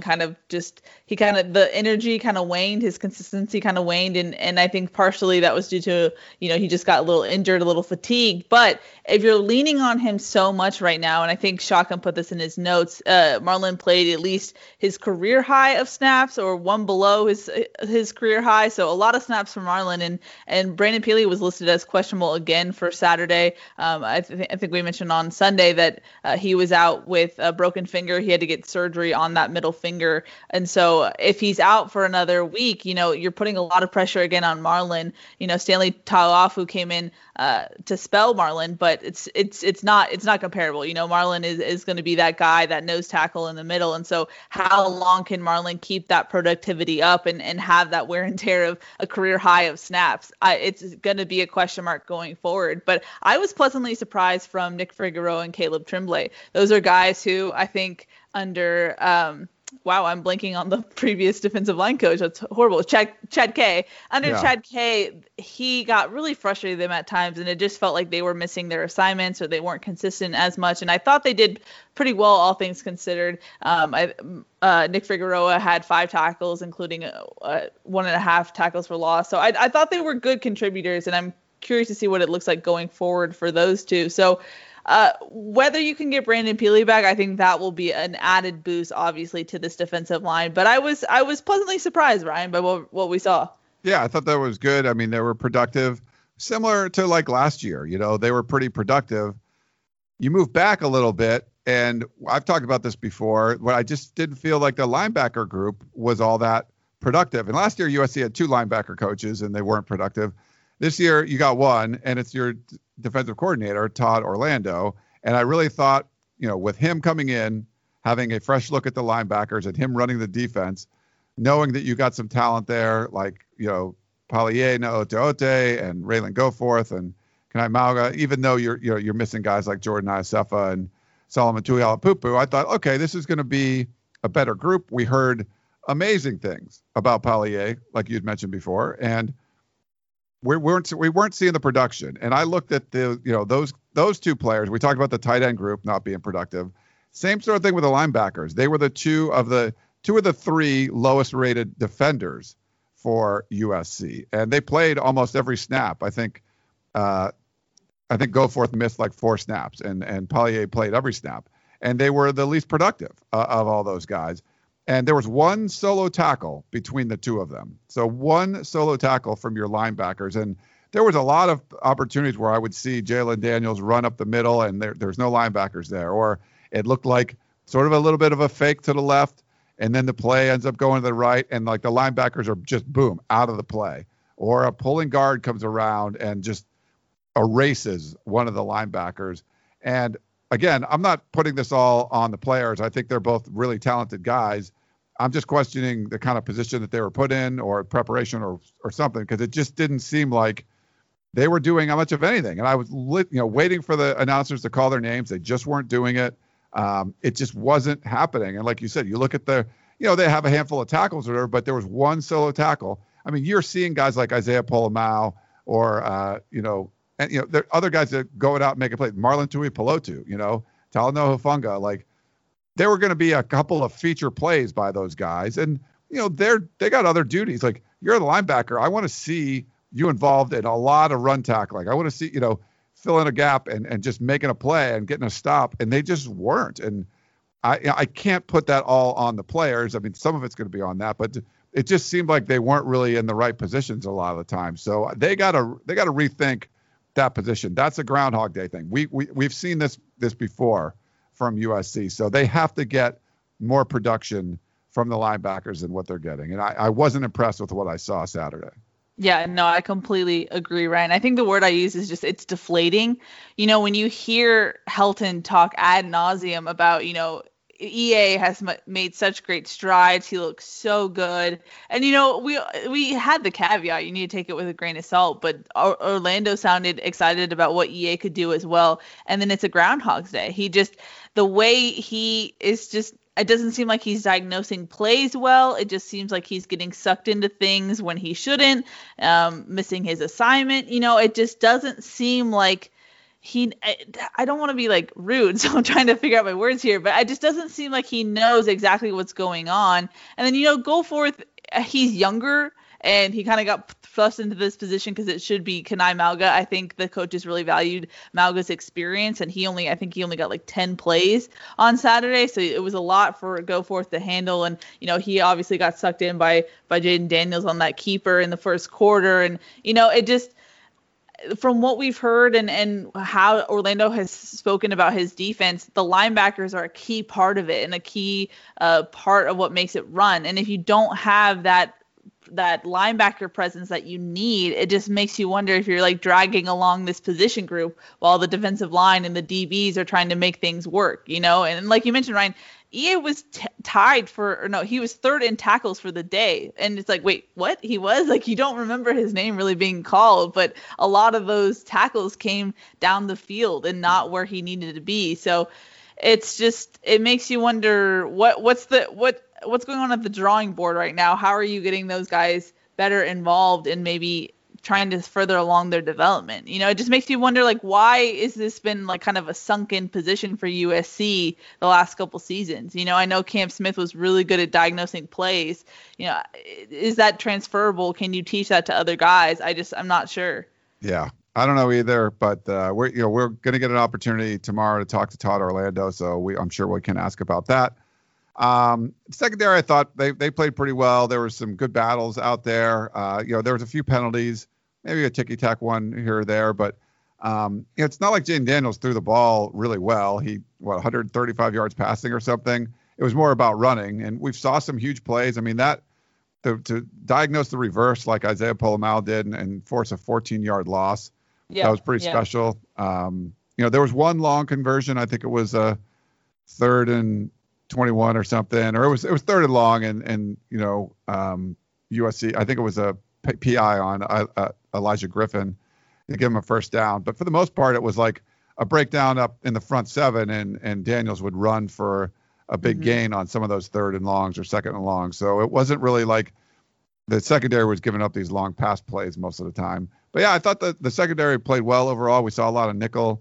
the energy kind of waned, his consistency kind of waned. And I think partially that was due to, he just got a little injured, a little fatigued. But if you're leaning on him so much right now, and I think Shotgun put this in his notes, Marlon played at least his career high of snaps or one below his career high. So a lot of snaps from Marlon, and Brandon Peely was listed as questionable again for Saturday. I think we mentioned on Sunday that he was out with a broken finger. He had to get surgery on that middle finger. And so if he's out for another week, you're putting a lot of pressure again on Marlon. Stanley Ta'afu came in to spell Marlon, but it's not comparable. Marlon is going to be that guy, that nose tackle in the middle. And so how long can Marlon keep that productivity up and have that wear and tear of a career high of snaps? It's going to be a question mark going forward. But I was pleasantly surprised from Nick Figueroa and Caleb Tremblay. Those are guys who I think under I'm blanking on the previous defensive line coach. That's horrible. Chad K. Chad K, he got really frustrated with them at times, and it just felt like they were missing their assignments or they weren't consistent as much. And I thought they did pretty well, all things considered. Nick Figueroa had 5 tackles, including 1.5 tackles for loss. So I thought they were good contributors, and I'm curious to see what it looks like going forward for those two. So whether you can get Brandon Peely back, I think that will be an added boost, obviously, to this defensive line. But I was pleasantly surprised, Ryan, by what we saw. Yeah, I thought that was good. I mean, they were productive, similar to like last year. They were pretty productive. You move back a little bit, and I've talked about this before, but I just didn't feel like the linebacker group was all that productive. And last year, USC had 2 linebacker coaches, and they weren't productive. This year, you got one, and it's your defensive coordinator, Todd Orlando. And I really thought, with him coming in, having a fresh look at the linebackers and him running the defense, knowing that you got some talent there, like, Palier, Naote and Raylan Goforth and Kanai Mauga, even though you're missing guys like Jordan Iosefa and Solomon Tuihalampupu, I thought, okay, this is going to be a better group. We heard amazing things about Palier, like you'd mentioned before, and we weren't seeing the production. And I looked at those two players. We talked about the tight end group not being productive. Same sort of thing with the linebackers. They were the two of the three lowest rated defenders for USC, and they played almost every snap. I think Goforth missed like 4 snaps, and Palier played every snap, and they were the least productive of all those guys. And there was one solo tackle between the two of them. So one solo tackle from your linebackers. And there was a lot of opportunities where I would see Jalen Daniels run up the middle and there's no linebackers there. Or it looked like sort of a little bit of a fake to the left, and then the play ends up going to the right, and like the linebackers are just, boom, out of the play. Or a pulling guard comes around and just erases one of the linebackers. And again, I'm not putting this all on the players. I think they're both really talented guys. I'm just questioning the kind of position that they were put in, or preparation, or something, because it just didn't seem like they were doing much of anything. And I was waiting for the announcers to call their names. They just weren't doing it. It just wasn't happening. And like you said, you look at they have a handful of tackles or whatever, but there was one solo tackle. I mean, you're seeing guys like Isaiah Polamau or there are other guys that go out and make a play. Marlon Tuipulotu, Talanoa Hufanga, like there were going to be a couple of feature plays by those guys. And, they got other duties. Like, you're the linebacker. I want to see you involved in a lot of run tackling. I want to see, fill in a gap and just making a play and getting a stop. And they just weren't. And I can't put that all on the players. I mean, some of it's going to be on that, but it just seemed like they weren't really in the right positions a lot of the time. So they got to rethink that position. That's a Groundhog Day thing. We've seen this before from USC. So they have to get more production from the linebackers than what they're getting. And I wasn't impressed with what I saw Saturday. Yeah, no, I completely agree, Ryan. I think the word I use is just, it's deflating. When you hear Helton talk ad nauseum about, EA has made such great strides. He looks so good. And, we had the caveat, you need to take it with a grain of salt, but Orlando sounded excited about what EA could do as well. And then it's a Groundhog's Day. The way he is just, it doesn't seem like he's diagnosing plays well. It just seems like he's getting sucked into things when he shouldn't, missing his assignment. It just doesn't seem like I don't want to be like rude, so I'm trying to figure out my words here, but it just doesn't seem like he knows exactly what's going on. And then, Goforth, he's younger, and he kind of got thrust into this position because it should be Kanai Mauga. I think the coaches really valued Mauga's experience, and I think he only got like 10 plays on Saturday, so it was a lot for Goforth to handle. And he obviously got sucked in by Jaden Daniels on that keeper in the first quarter, and it just, from what we've heard and how Orlando has spoken about his defense, the linebackers are a key part of it and a key part of what makes it run. And if you don't have that linebacker presence that you need, it just makes you wonder if you're like dragging along this position group while the defensive line and the DBs are trying to make things work, And like you mentioned, Ryan, EA was he was third in tackles for the day. And it's like, wait, what? He was? Like, you don't remember his name really being called, but a lot of those tackles came down the field and not where he needed to be. So it's just, it makes you wonder what's going on at the drawing board right now? How are you getting those guys better involved in maybe trying to further along their development? It just makes you wonder, like, why is this been like kind of a sunken position for USC the last couple seasons? I know Cam Smith was really good at diagnosing plays. Is that transferable? Can you teach that to other guys? I'm not sure. Yeah, I don't know either, but we're going to get an opportunity tomorrow to talk to Todd Orlando, so I'm sure we can ask about that. Secondary, I thought they played pretty well. There were some good battles out there. There was a few penalties, maybe a ticky-tack one here or there, but it's not like Jaden Daniels threw the ball really well. He 135 yards passing or something. It was more about running, and we saw some huge plays. I mean, to diagnose the reverse like Isaiah Polamau did and force a 14-yard loss, that was pretty special. There was one long conversion. I think it was a 3rd and 21 or something, or it was 3rd and long, and USC, I think it was a PI on Elijah Griffin to give him a first down. But for the most part, it was like a breakdown up in the front 7, and Daniels would run for a big gain on some of those 3rd and longs or 2nd and longs. So it wasn't really like the secondary was giving up these long pass plays most of the time. But yeah, I thought the secondary played well overall. We saw a lot of nickel.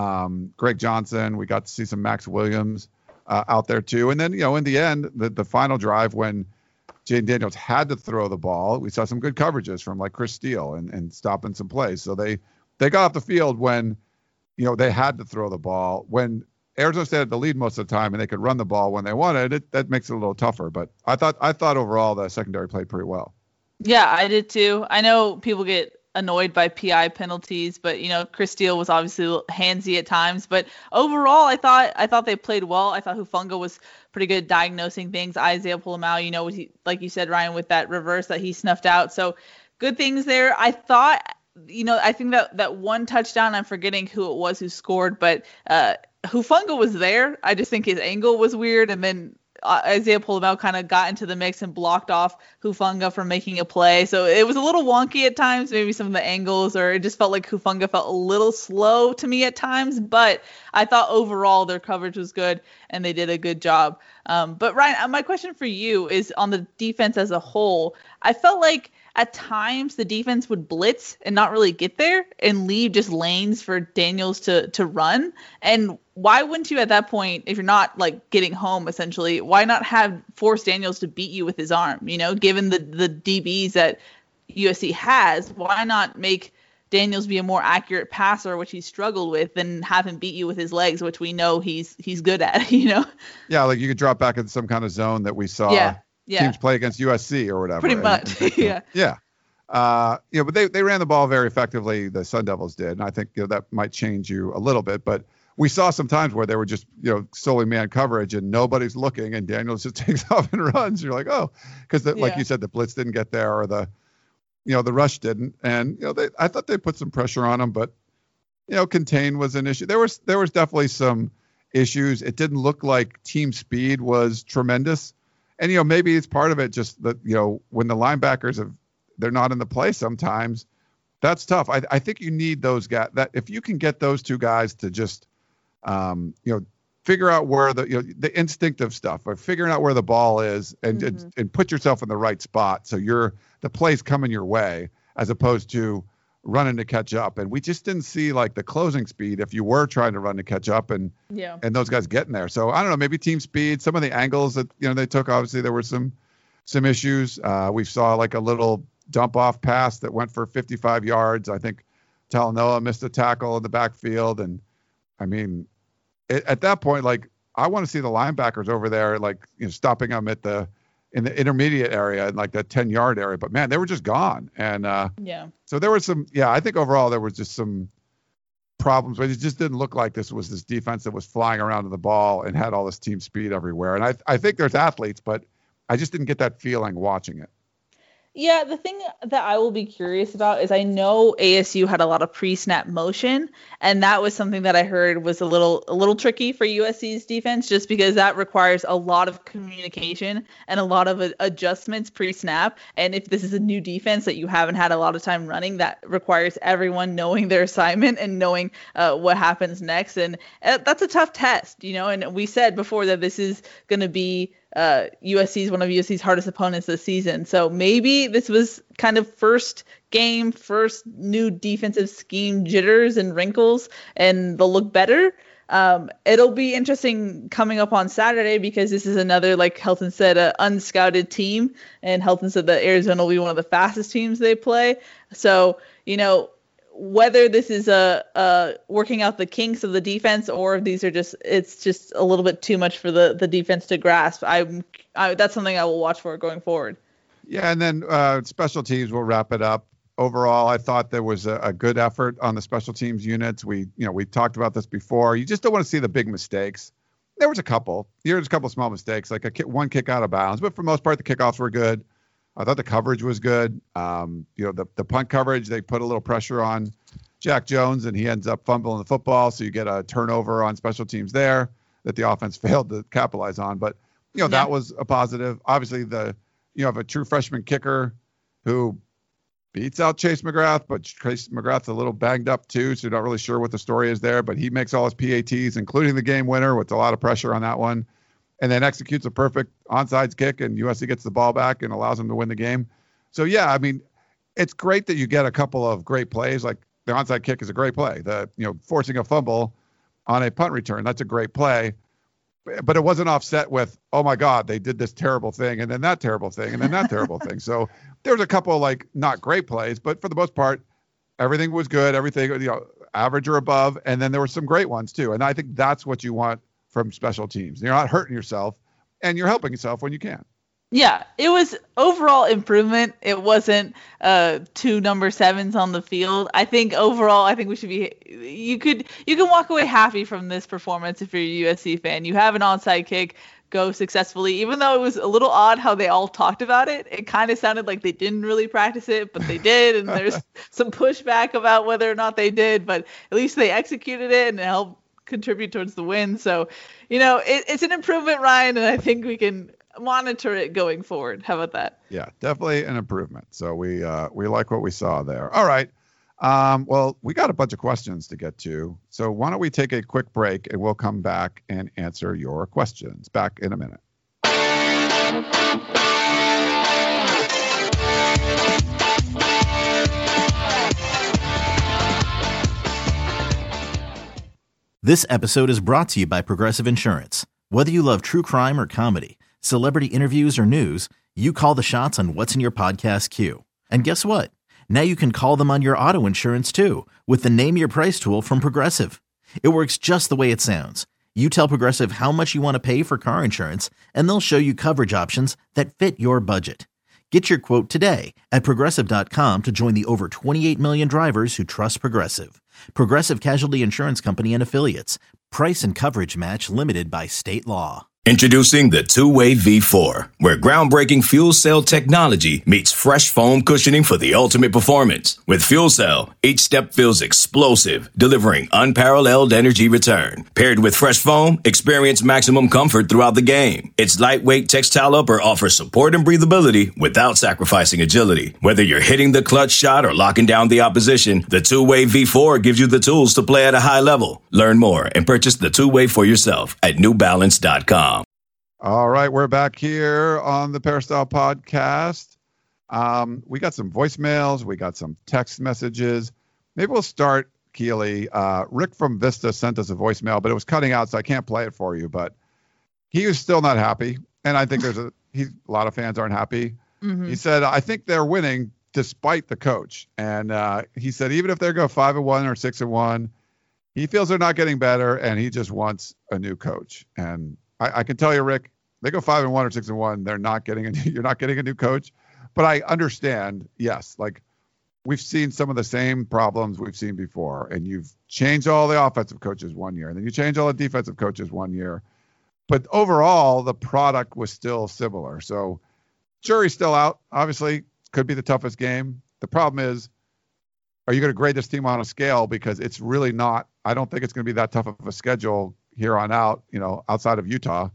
Greg Johnson, we got to see some Max Williams out there too. And then, in the end, the final drive when Jayden Daniels had to throw the ball, we saw some good coverages from like Chris Steele and stopping some plays. So they got off the field when, they had to throw the ball. When Arizona State had the lead most of the time and they could run the ball when they wanted it, that makes it a little tougher. But I thought overall the secondary played pretty well. Yeah, I did too. I know people get annoyed by PI penalties, but Chris Steele was obviously handsy at times. But overall, I thought they played well. I thought Hufanga was pretty good diagnosing things. Isaiah Pola-Mao, like you said, Ryan, with that reverse that he snuffed out. So good things there. I thought, I think that one touchdown, I'm forgetting who it was who scored, but Hufanga was there. I just think his angle was weird, and then Isaiah Pola-Mao kind of got into the mix and blocked off Hufanga from making a play. So it was a little wonky at times, maybe some of the angles, or it just felt like Hufanga felt a little slow to me at times. But I thought overall their coverage was good and they did a good job. But Ryan, my question for you is on the defense as a whole. I felt like at times the defense would blitz and not really get there and leave just lanes for Daniels to run. And why wouldn't you at that point, if you're not like getting home essentially, why not force Daniels to beat you with his arm? Given the DBs that USC has, why not make Daniels be a more accurate passer, which he struggled with, than have him beat you with his legs, which we know he's good at, Yeah, like you could drop back into some kind of zone that we saw teams play against USC or whatever. Pretty much, yeah. Yeah. But they ran the ball very effectively. The Sun Devils did. And I think, that might change you a little bit, but we saw some times where they were just, solely man coverage and nobody's looking and Daniels just takes off and runs. You're like, oh, because like you said, the blitz didn't get there or the rush didn't. And, I thought they put some pressure on them, but, contain was an issue. There was definitely some issues. It didn't look like team speed was tremendous. And, maybe it's part of it just that, when the linebackers they're not in the play sometimes, that's tough. I think you need those guys that if you can get those two guys to just, figure out where the instinctive stuff or figuring out where the ball is and put yourself in the right spot. So the play's coming your way as opposed to running to catch up. And we just didn't see like the closing speed if you were trying to run to catch up and those guys getting there. So I don't know, maybe team speed, some of the angles that, they took, obviously there were some issues. We saw like a little dump off pass that went for 55 yards. I think Talanoa missed a tackle in the backfield. And I mean, at that point, like I want to see the linebackers over there, like, stopping them in the intermediate area and like that 10-yard area, but man, they were just gone. And so there was I think overall there was just some problems, but it just didn't look like this was this defense that was flying around to the ball and had all this team speed everywhere. And I think there's athletes, but I just didn't get that feeling watching it. Yeah, the thing that I will be curious about is I know ASU had a lot of pre-snap motion, and that was something that I heard was a little tricky for USC's defense, just because that requires a lot of communication and a lot of adjustments pre-snap. And if this is a new defense that you haven't had a lot of time running, that requires everyone knowing their assignment and knowing what happens next. And that's a tough test, and we said before that this is going to be USC is one of USC's hardest opponents this season. So maybe this was kind of first new defensive scheme jitters and wrinkles, and they'll look better. It'll be interesting coming up on Saturday because this is another, like Helton said, unscouted team, and Helton said that Arizona will be one of the fastest teams they play. So, whether this is a working out the kinks of the defense or if these are it's just a little bit too much for the defense to grasp. That's something I will watch for going forward. Yeah, and then special teams will wrap it up. Overall, I thought there was a good effort on the special teams units. We talked about this before. You just don't want to see the big mistakes. There was a couple. There's a couple small mistakes, like one kick out of bounds, but for the most part, the kickoffs were good. I thought the coverage was good. The punt coverage, they put a little pressure on Jack Jones, and he ends up fumbling the football, so you get a turnover on special teams there. that the offense failed to capitalize on. But, that was a positive. Obviously, you have a true freshman kicker who beats out Chase McGrath, but Chase McGrath's a little banged up too, so you're not really sure what the story is there. But he makes all his PATs, including the game winner, with a lot of pressure on that one, and then executes a perfect onside kick, and USC gets the ball back and allows them to win the game. So, yeah, I mean, it's great that you get a couple of great plays. Like the onside kick is a great play. Forcing a fumble on a punt return, that's a great play. But it wasn't offset with, oh my God, they did this terrible thing, and then that terrible thing, and then that terrible thing. So there was a couple of not great plays, but for the most part, everything was good. Everything, average or above. And then there were some great ones too. And I think that's what you want from special teams. You're not hurting yourself, and you're helping yourself when you can. Yeah, it was overall improvement. It wasn't 2 number 7s on the field. I think overall, we should be. You can walk away happy from this performance if you're a USC fan. You have an onside kick go successfully, even though it was a little odd how they all talked about it. It kind of sounded like they didn't really practice it, but they did, and there's some pushback about whether or not they did. But at least they executed it and it helped contribute towards the win. So, it's an improvement, Ryan, and I think we can monitor it going forward. How about that? Yeah, definitely an improvement. So we like what we saw there. All right. Well, we got a bunch of questions to get to. So why don't we take a quick break and we'll come back and answer your questions. Back in a minute. This episode is brought to you by Progressive Insurance. Whether you love true crime or comedy, celebrity interviews or news, you call the shots on what's in your podcast queue. And guess what? Now you can call them on your auto insurance too with the Name Your Price tool from Progressive. It works just the way it sounds. You tell Progressive how much you want to pay for car insurance, and they'll show you coverage options that fit your budget. Get your quote today at Progressive.com to join the over 28 million drivers who trust Progressive. Progressive Casualty Insurance Company and Affiliates. Price and coverage match limited by state law. Introducing the Two-Way V4, where groundbreaking fuel cell technology meets fresh foam cushioning for the ultimate performance. With Fuel Cell, each step feels explosive, delivering unparalleled energy return. Paired with fresh foam, experience maximum comfort throughout the game. Its lightweight textile upper offers support and breathability without sacrificing agility. Whether you're hitting the clutch shot or locking down the opposition, the Two-Way V4 gives you the tools to play at a high level. Learn more and purchase the Two-Way for yourself at newbalance.com. All right, we're back here on the Peristyle Podcast. We got some voicemails. We got some text messages. Maybe we'll start, Keely. Rick from Vista sent us a voicemail, but it was cutting out, so I can't play it for you. But he was still not happy, and I think a lot of fans aren't happy. Mm-hmm. He said, I think they're winning despite the coach. And he said even if they go 5-1 or 6-1, he feels they're not getting better, and he just wants a new coach. And I can tell you, Rick, they go 5-1 or 6-1. They're not getting you're not getting a new coach. But I understand, yes, we've seen some of the same problems we've seen before, and you've changed all the offensive coaches one year, and then you change all the defensive coaches one year. But overall, the product was still similar. So jury's still out. Obviously, could be the toughest game. The problem is, are you going to grade this team on a scale? Because it's really not. I don't think it's going to be that tough of a schedule here on out, outside of Utah.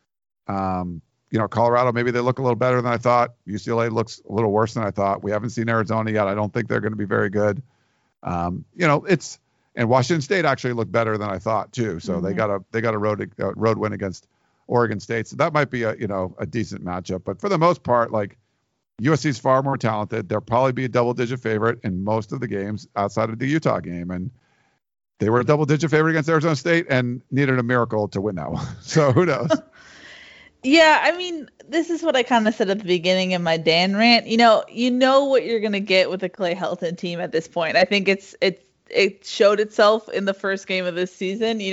Colorado, maybe they look a little better than I thought. UCLA looks a little worse than I thought. We haven't seen Arizona yet. I don't think they're going to be very good. And Washington State actually looked better than I thought too. So they got a road win against Oregon State. So that might be a decent matchup. But for the most part, USC is far more talented. They'll probably be a double-digit favorite in most of the games outside of the Utah game. And they were a double-digit favorite against Arizona State and needed a miracle to win that one. So who knows? Yeah, I mean, this is what I kind of said at the beginning of my Dan rant. You know what you're going to get with the Clay Helton team at this point. I think it showed itself in the first game of this season.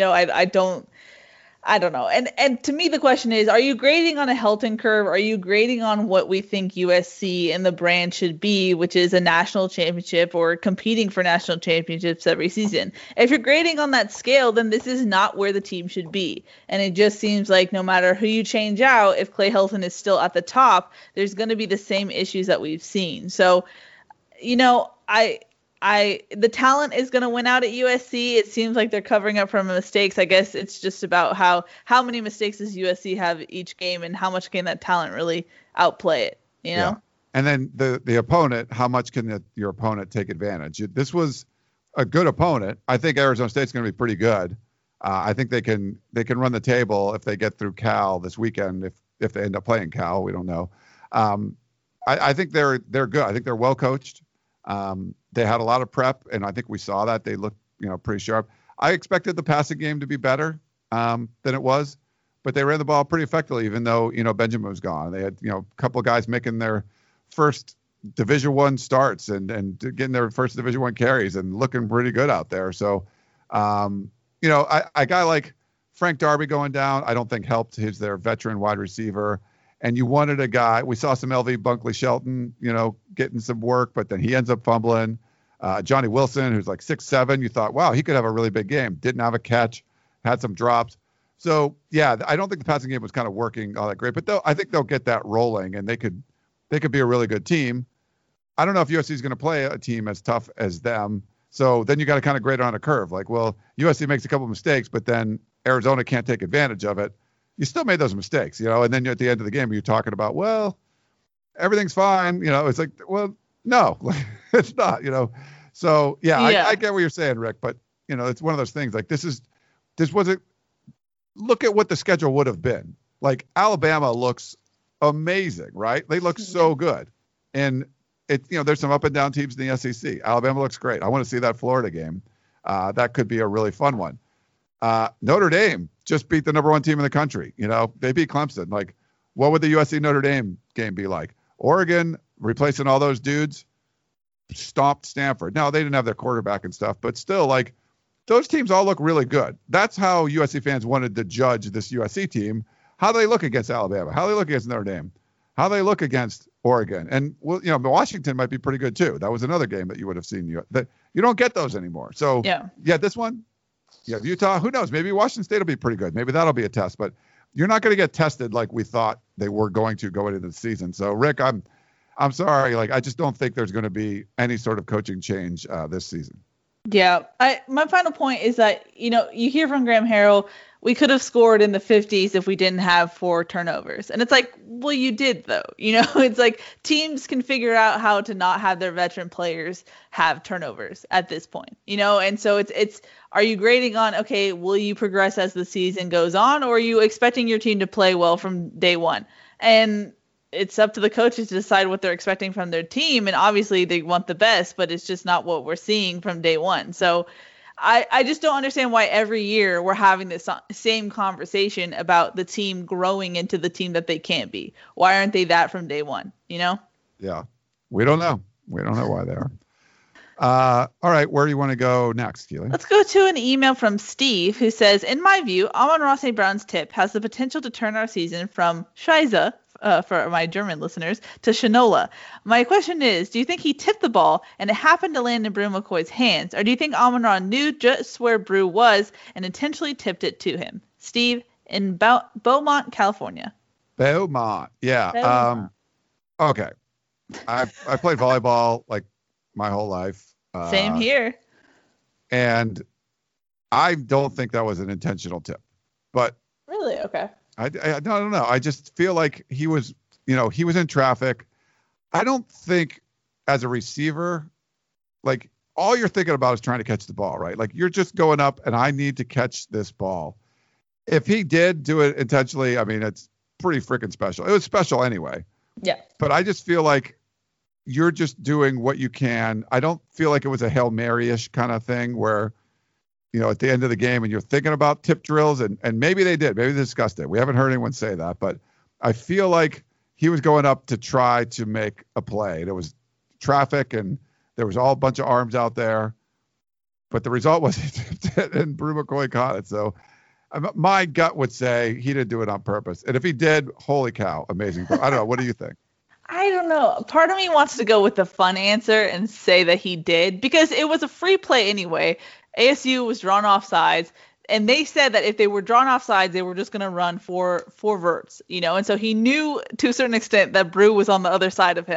I don't know. And to me, the question is, are you grading on a Helton curve? Are you grading on what we think USC and the brand should be, which is a national championship or competing for national championships every season? If you're grading on that scale, then this is not where the team should be. And it just seems like no matter who you change out, if Clay Helton is still at the top, there's going to be the same issues that we've seen. So, the talent is going to win out at USC. It seems like they're covering up for mistakes. I guess it's just about how many mistakes does USC have each game, and how much can that talent really outplay it, you know? Yeah. And then the opponent, how much can your opponent take advantage? This was a good opponent. I think Arizona State's going to be pretty good. I think they can run the table if they get through Cal this weekend. If they end up playing Cal, we don't know. I think they're good. I think they're well coached. They had a lot of prep, and I think we saw that. They looked, pretty sharp. I expected the passing game to be better than it was, but they ran the ball pretty effectively, even though, Benjamin was gone. They had, a couple of guys making their first Division I starts and getting their first Division I carries and looking pretty good out there. So, a guy like Frank Darby going down, I don't think helped. He's their veteran wide receiver. And you wanted a guy, we saw some LV Bunkley Shelton, getting some work, but then he ends up fumbling. Johnny Wilson, who's like 6'7", you thought, wow, he could have a really big game. Didn't have a catch, had some drops. So, yeah, I don't think the passing game was kind of working all that great, but I think they'll get that rolling, and they could be a really good team. I don't know if USC is going to play a team as tough as them. So then you got to kind of grade on a curve. Like, well, USC makes a couple of mistakes, but then Arizona can't take advantage of it. You still made those mistakes, and then at the end of the game, you're talking about, well, everything's fine. It's like, well, no, it's not, So, yeah. I get what you're saying, Rick, but, it's one of those things. Like, this wasn't, look at what the schedule would have been. Like, Alabama looks amazing, right? They look so good. And, there's some up and down teams in the SEC. Alabama looks great. I want to see that Florida game. That could be a really fun one. Notre Dame just beat the number 1 team in the country. They beat Clemson. Like, what would the USC Notre Dame game be like? Oregon replacing all those dudes, stomped Stanford. Now, they didn't have their quarterback and stuff, but still, like, those teams all look really good. That's how USC fans wanted to judge this USC team. How do they look against Alabama? How do they look against Notre Dame? How do they look against Oregon? And, well, Washington might be pretty good too. That was another game that you would have seen. That you don't get those anymore. So, yeah, this one, yeah, Utah, who knows? Maybe Washington State will be pretty good. Maybe that'll be a test. But you're not going to get tested like we thought they were going to go into the season. So, Rick, I'm sorry. Like, I just don't think there's going to be any sort of coaching change this season. Yeah. My final point is that, you hear from Graham Harrell, we could have scored in the 50s if we didn't have 4 turnovers. And it's like, well, you did, though. It's like teams can figure out how to not have their veteran players have turnovers at this point, and so it's are you grading on, okay, will you progress as the season goes on, or are you expecting your team to play well from day one? And it's up to the coaches to decide what they're expecting from their team. And obviously they want the best, but it's just not what we're seeing from day one. So I just don't understand why every year we're having this same conversation about the team growing into the team that they can't be. Why aren't they that from day one? Yeah. We don't know. We don't know why they are. All right. Where do you want to go next, Keely? Let's go to an email from Steve who says, in my view, Amon-Ra St. Brown's tip has the potential to turn our season from Scheiße, for my German listeners, to Shinola. My question is, do you think he tipped the ball and it happened to land in Brew McCoy's hands, or do you think Amon-Ra knew just where Brew was and intentionally tipped it to him? Steve in Beaumont, California. Beaumont. Yeah. Beaumont. Okay. I played volleyball like my whole life. Same here. And I don't think that was an intentional tip. But really? Okay. I don't know. I just feel like he was in traffic. I don't think as a receiver, like, all you're thinking about is trying to catch the ball, right? Like, you're just going up and I need to catch this ball. If he did do it intentionally, I mean, it's pretty freaking special. It was special anyway. Yeah. But I just feel like you're just doing what you can. I don't feel like it was a Hail Mary-ish kind of thing where, at the end of the game and you're thinking about tip drills, and maybe they did. Maybe they discussed it. We haven't heard anyone say that, but I feel like he was going up to try to make a play. There was traffic and there was all a bunch of arms out there, but the result was he tipped it and Brew McCoy caught it. So my gut would say he didn't do it on purpose. And if he did, holy cow, amazing. I don't know. What do you think? I don't know. Part of me wants to go with the fun answer and say that he did, because it was a free play anyway. ASU was drawn off sides, and they said that if they were drawn off sides, they were just going to run four verts, and so he knew to a certain extent that Brew was on the other side of him.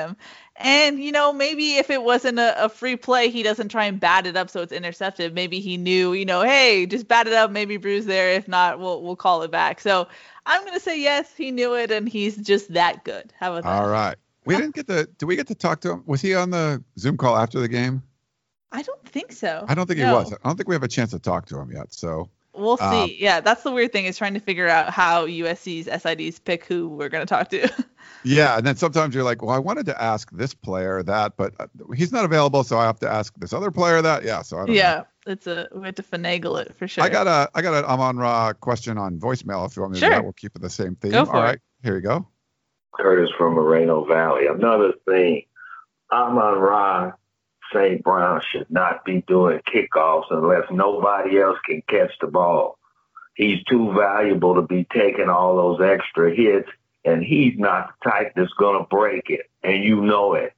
And, maybe if it wasn't a free play, he doesn't try and bat it up so it's intercepted. Maybe he knew, hey, just bat it up, maybe Bruce there. If not, we'll call it back. So I'm going to say yes, he knew it, and he's just that good. How about that? All right. Did we get to talk to him? Was he on the Zoom call after the game? I don't think so. I don't think he was. I don't think we have a chance to talk to him yet. So we'll see. Yeah, that's the weird thing, is trying to figure out how USC's SIDs pick who we're going to talk to. Yeah, and then sometimes you're like, well, I wanted to ask this player that, but he's not available, so I have to ask this other player that. Yeah, so I don't know. We have to finagle it for sure. I got an Amon-Ra question on voicemail if you want me to do that. We'll keep it the same theme. Go for All right, it. Here you go. Curtis from Moreno Valley. Another thing, Amon-Ra St. Brown should not be doing kickoffs unless nobody else can catch the ball. He's too valuable to be taking all those extra hits, and he's not the type that's going to break it, and you know it.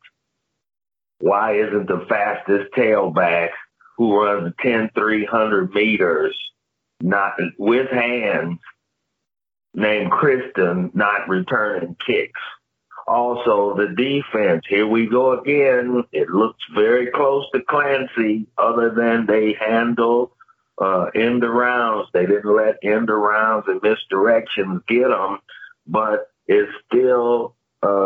Why isn't the fastest tailback who runs 10-300 meters not with hands named Kristen not returning kicks? Also, the defense, here we go again. It looks very close to Clancy, other than they handle end arounds. They didn't let end arounds and misdirections get them, but it's still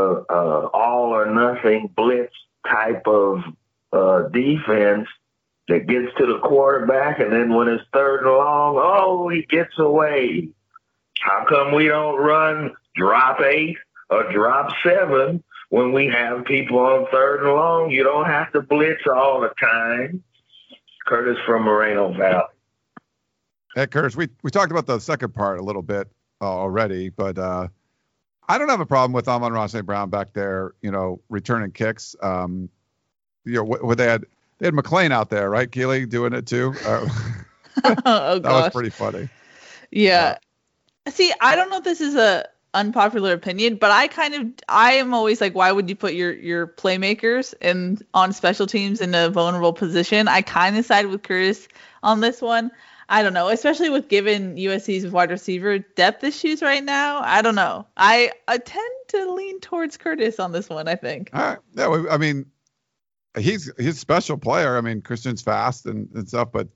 all or nothing blitz type of defense that gets to the quarterback, and then when it's third and long, he gets away. How come we don't run drop 8 or drop 7 when we have people on third and long? You don't have to blitz all the time. Curtis from Moreno Valley. Hey, Curtis, we talked about the second part a little bit already, but I don't have a problem with Amon-Ra St. Brown back there, returning kicks. What they had McClain out there, right, Keely, doing it too? That was pretty funny. Yeah. See, I don't know if this is a unpopular opinion, but I am always like, why would you put your playmakers on special teams in a vulnerable position? I kind of side with Curtis on this one. I don't know, especially with given USC's wide receiver depth issues right now. I don't know. I tend to lean towards Curtis on this one, I think. All right. Yeah, I mean, he's a special player. I mean, Christian's fast and stuff, but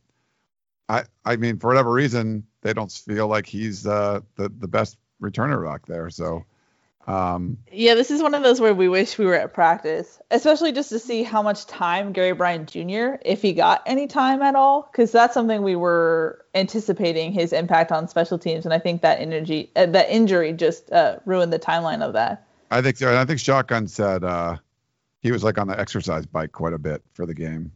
I mean, for whatever reason, they don't feel like he's the best returner back there. So, yeah, this is one of those where we wish we were at practice, especially just to see how much time Gary Bryant Jr., if he got any time at all, because that's something we were anticipating, his impact on special teams, and I think that injury just ruined the timeline of that. I think so, and I think Shotgun said he was like on the exercise bike quite a bit for the game.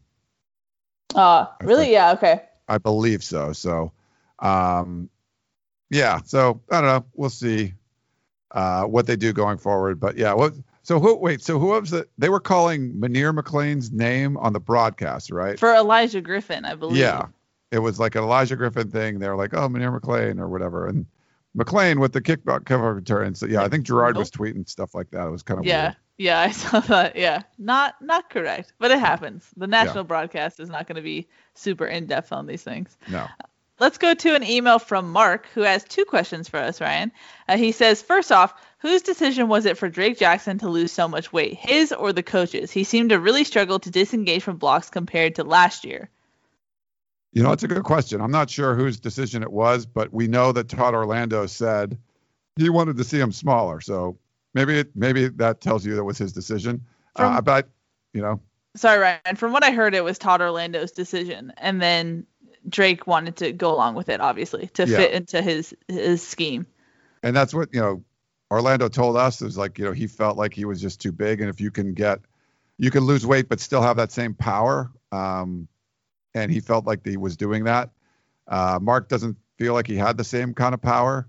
Really? Yeah. Okay. I believe so. So, yeah. So I don't know. We'll see what they do going forward. But yeah. So who was they were calling Munir McClain's name on the broadcast, right? For Elijah Griffin, I believe. Yeah. It was like an Elijah Griffin thing. They were like, oh, Munir McClain or whatever. And McClain with the cover return. So yeah, I think Gerard was tweeting stuff like that. It was kind of weird. Yeah, I saw that. Yeah, not correct, but it happens. The national broadcast is not going to be super in-depth on these things. No. Let's go to an email from Mark, who has 2 questions for us, Ryan. He says, first off, whose decision was it for Drake Jackson to lose so much weight, his or the coach's? He seemed to really struggle to disengage from blocks compared to last year. It's a good question. I'm not sure whose decision it was, but we know that Todd Orlando said he wanted to see him smaller. So maybe that tells you that was his decision. But. Sorry, Ryan. From what I heard, it was Todd Orlando's decision, and then Drake wanted to go along with it, obviously, to fit into his scheme. And that's what Orlando told us. Is like he felt like he was just too big, and if you can lose weight but still have that same power. And he felt like he was doing that. Mark doesn't feel like he had the same kind of power.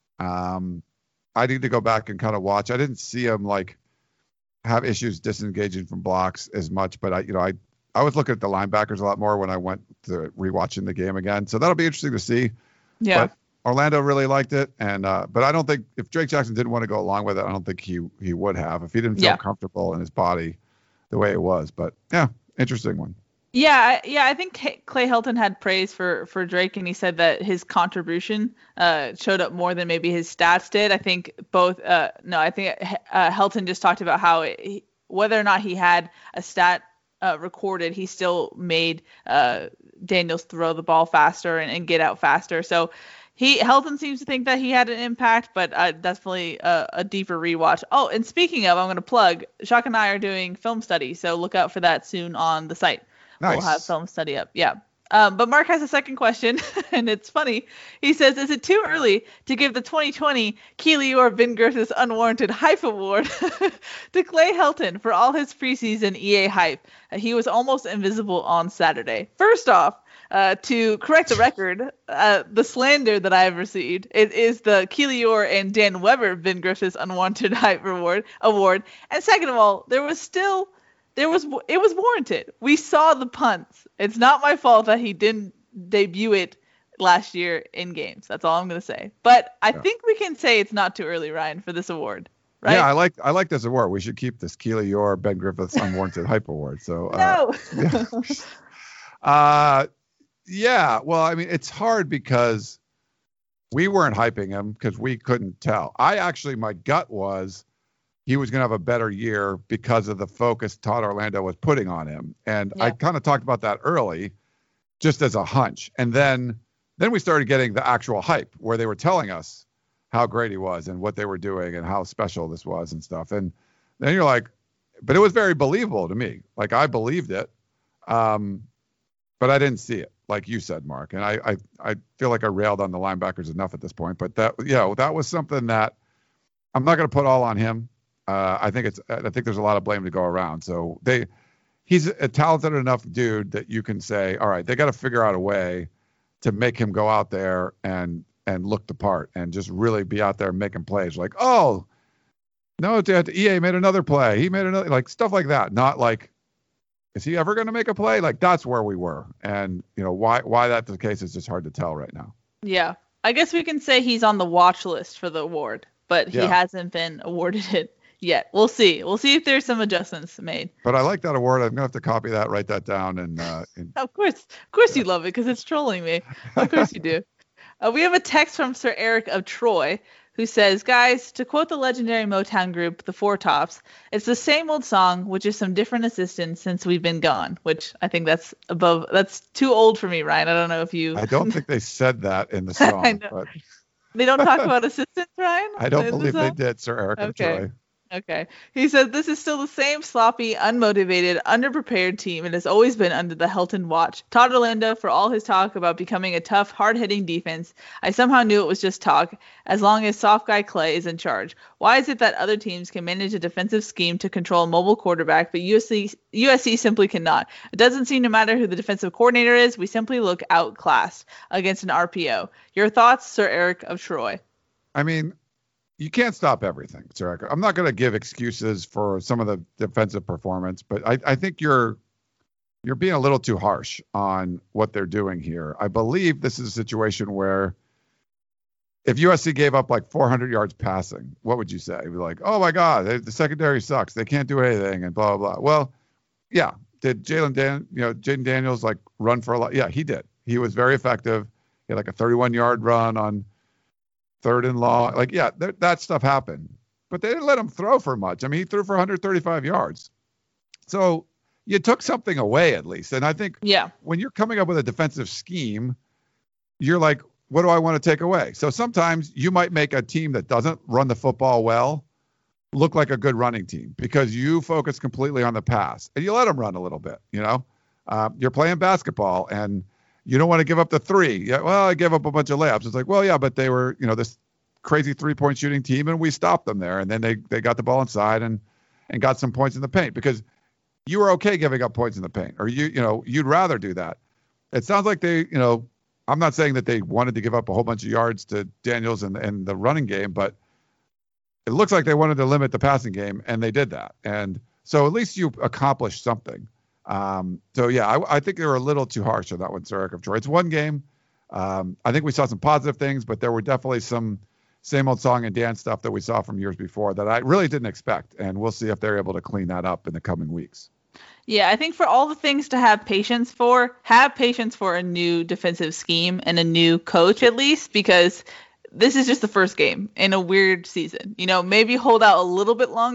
I need to go back and kind of watch. I didn't see him like have issues disengaging from blocks as much, but I was looking at the linebackers a lot more when I went to rewatching the game again. So that'll be interesting to see. Yeah. But Orlando really liked it, and but I don't think if Drake Jackson didn't want to go along with it, I don't think he would have if he didn't feel comfortable in his body the way it was. But yeah, interesting one. Yeah, I think Clay Helton had praise for Drake, and he said that his contribution showed up more than maybe his stats did. I think both. I think Helton just talked about how whether or not he had a stat recorded, he still made Daniels throw the ball faster and get out faster. So Helton seems to think that he had an impact, but definitely a deeper rewatch. Oh, and speaking of, I'm going to plug, Jacques and I are doing film study, so look out for that soon on the site. Nice. We'll have film study up. Yeah. But Mark has a second question, and it's funny. He says, is it too early to give the 2020 Keely or Ben Griffiths Unwarranted Hype Award to Clay Helton for all his preseason EA hype? He was almost invisible on Saturday. First off, to correct the record, the slander that I have received, it is the Keely Orr and Dan Weber Ben Griffiths Unwanted Hype Award. And second of all, it was warranted. We saw the punts. It's not my fault that he didn't debut it last year in games. That's all I'm going to say. But I think we can say it's not too early, Ryan, for this award. Right? Yeah, I like this award. We should keep this Keely Orr Ben Griffiths Unwarranted Hype Award. So no. Yeah. Well, I mean, it's hard because we weren't hyping him because we couldn't tell. My gut was he was going to have a better year because of the focus Todd Orlando was putting on him. And I kind of talked about that early, just as a hunch. And then we started getting the actual hype where they were telling us how great he was and what they were doing and how special this was and stuff. And then you're like, but it was very believable to me. Like, I believed it. But I didn't see it, like you said, Mark. And I feel like I railed on the linebackers enough at this point. But that was something that I'm not going to put all on him. I think there's a lot of blame to go around. So he's a talented enough dude that you can say, all right, they got to figure out a way to make him go out there and look the part and just really be out there making plays. Like, oh, no, EA made another play. He made another, like, stuff like that. Not like, is he ever going to make a play? Like, that's where we were. And, why that's the case is just hard to tell right now. Yeah. I guess we can say he's on the watch list for the award, but he hasn't been awarded it yet. We'll see. We'll see if there's some adjustments made. But I like that award. I'm going to have to copy that, write that down. And Of course you love it because it's trolling me. Of course you do. We have a text from Sir Eric of Troy who says, guys, to quote the legendary Motown group, the Four Tops, it's the same old song with just some different assistants since we've been gone, which I think that's too old for me, Ryan. I don't know if you... I don't think they said that in the song. I know. But... They don't talk about assistants, Ryan? I don't believe they did, Sir Eric of Troy. Okay. He said, this is still the same sloppy, unmotivated, underprepared team it has always been under the Helton watch. Todd Orlando, for all his talk about becoming a tough, hard-hitting defense, I somehow knew it was just talk, as long as soft guy Clay is in charge. Why is it that other teams can manage a defensive scheme to control a mobile quarterback, but USC simply cannot? It doesn't seem to matter who the defensive coordinator is. We simply look outclassed against an RPO. Your thoughts, Sir Eric of Troy? I mean... You can't stop everything, Sir Eric. I'm not going to give excuses for some of the defensive performance, but I think you're being a little too harsh on what they're doing here. I believe this is a situation where if USC gave up like 400 yards passing, what would you say? You'd be like, oh my God, the secondary sucks. They can't do anything and blah, blah, blah. Well, yeah. Did Jaden Daniels like run for a lot? Yeah, he did. He was very effective. He had like a 31-yard run on 3rd and long. Like, yeah, that stuff happened. But they didn't let him throw for much. I mean, he threw for 135 yards. So you took something away at least. And I think when you're coming up with a defensive scheme, you're like, what do I want to take away? So sometimes you might make a team that doesn't run the football well look like a good running team because you focus completely on the pass and you let them run a little bit. You're playing basketball and you don't want to give up the 3. Yeah, well, I gave up a bunch of layups. It's like, well, yeah, but they were, this crazy 3-point shooting team, and we stopped them there. And then they got the ball inside and got some points in the paint because you were okay giving up points in the paint, or you'd rather do that. It sounds like they, I'm not saying that they wanted to give up a whole bunch of yards to Daniels and the running game, but it looks like they wanted to limit the passing game, and they did that. And so at least you accomplished something. I think they were a little too harsh on that one, Sir Eric of Troy. It's one game. I think we saw some positive things, but there were definitely some same old song and dance stuff that we saw from years before that I really didn't expect. And we'll see if they're able to clean that up in the coming weeks. Yeah, I think for all the things to have patience for a new defensive scheme and a new coach at least, because this is just the first game in a weird season. Maybe hold out a little bit longer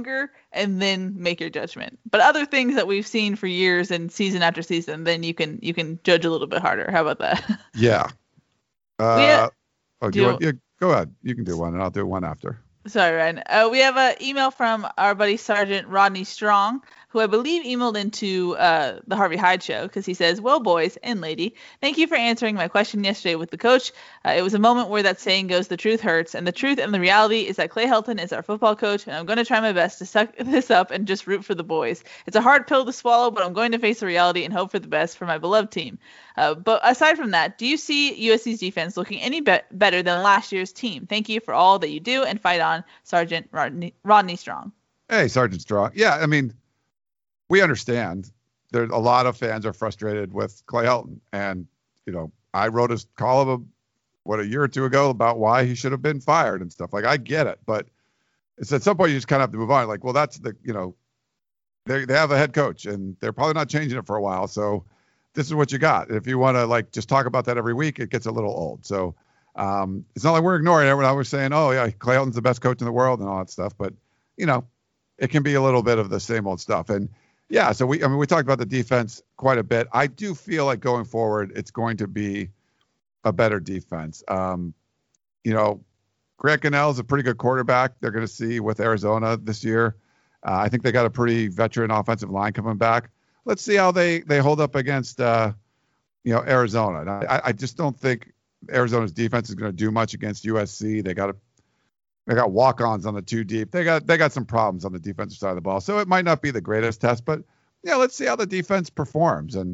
and then make your judgment. But other things that we've seen for years and season after season, then you can judge a little bit harder. How about that? Yeah. Yeah, go ahead. You can do one, and I'll do one after. Sorry, Ryan. We have an email from our buddy Sergeant Rodney Strong, who I believe emailed into the Harvey Hyde show, because he says, "Well, boys and lady, thank you for answering my question yesterday with the coach. It was a moment where that saying goes, the truth hurts, and the truth and the reality is that Clay Helton is our football coach, and I'm going to try my best to suck this up and just root for the boys. It's a hard pill to swallow, but I'm going to face the reality and hope for the best for my beloved team. But aside from that, do you see USC's defense looking any better than last year's team? Thank you for all that you do, and fight on, Sergeant Rodney Strong." Hey, Sergeant Strong. Yeah, I mean, we understand. There's a lot of fans are frustrated with Clay Helton, and I wrote a column a year or two ago about why he should have been fired and stuff. Like, I get it, but it's at some point you just kind of have to move on. Like, well, that's they have a head coach, and they're probably not changing it for a while, so this is what you got. If you want to just talk about that every week, it gets a little old. So it's not like we're ignoring it. I was saying, oh yeah, Clay Helton's the best coach in the world and all that stuff, but it can be a little bit of the same old stuff. And yeah, so we talked about the defense quite a bit. I do feel like going forward, it's going to be a better defense. Grant Gunnell is a pretty good quarterback. They're going to see with Arizona this year. I think they got a pretty veteran offensive line coming back. Let's see how they hold up against Arizona. I just don't think Arizona's defense is going to do much against USC. They got walk-ons on the two deep. They got some problems on the defensive side of the ball. So it might not be the greatest test, but let's see how the defense performs. And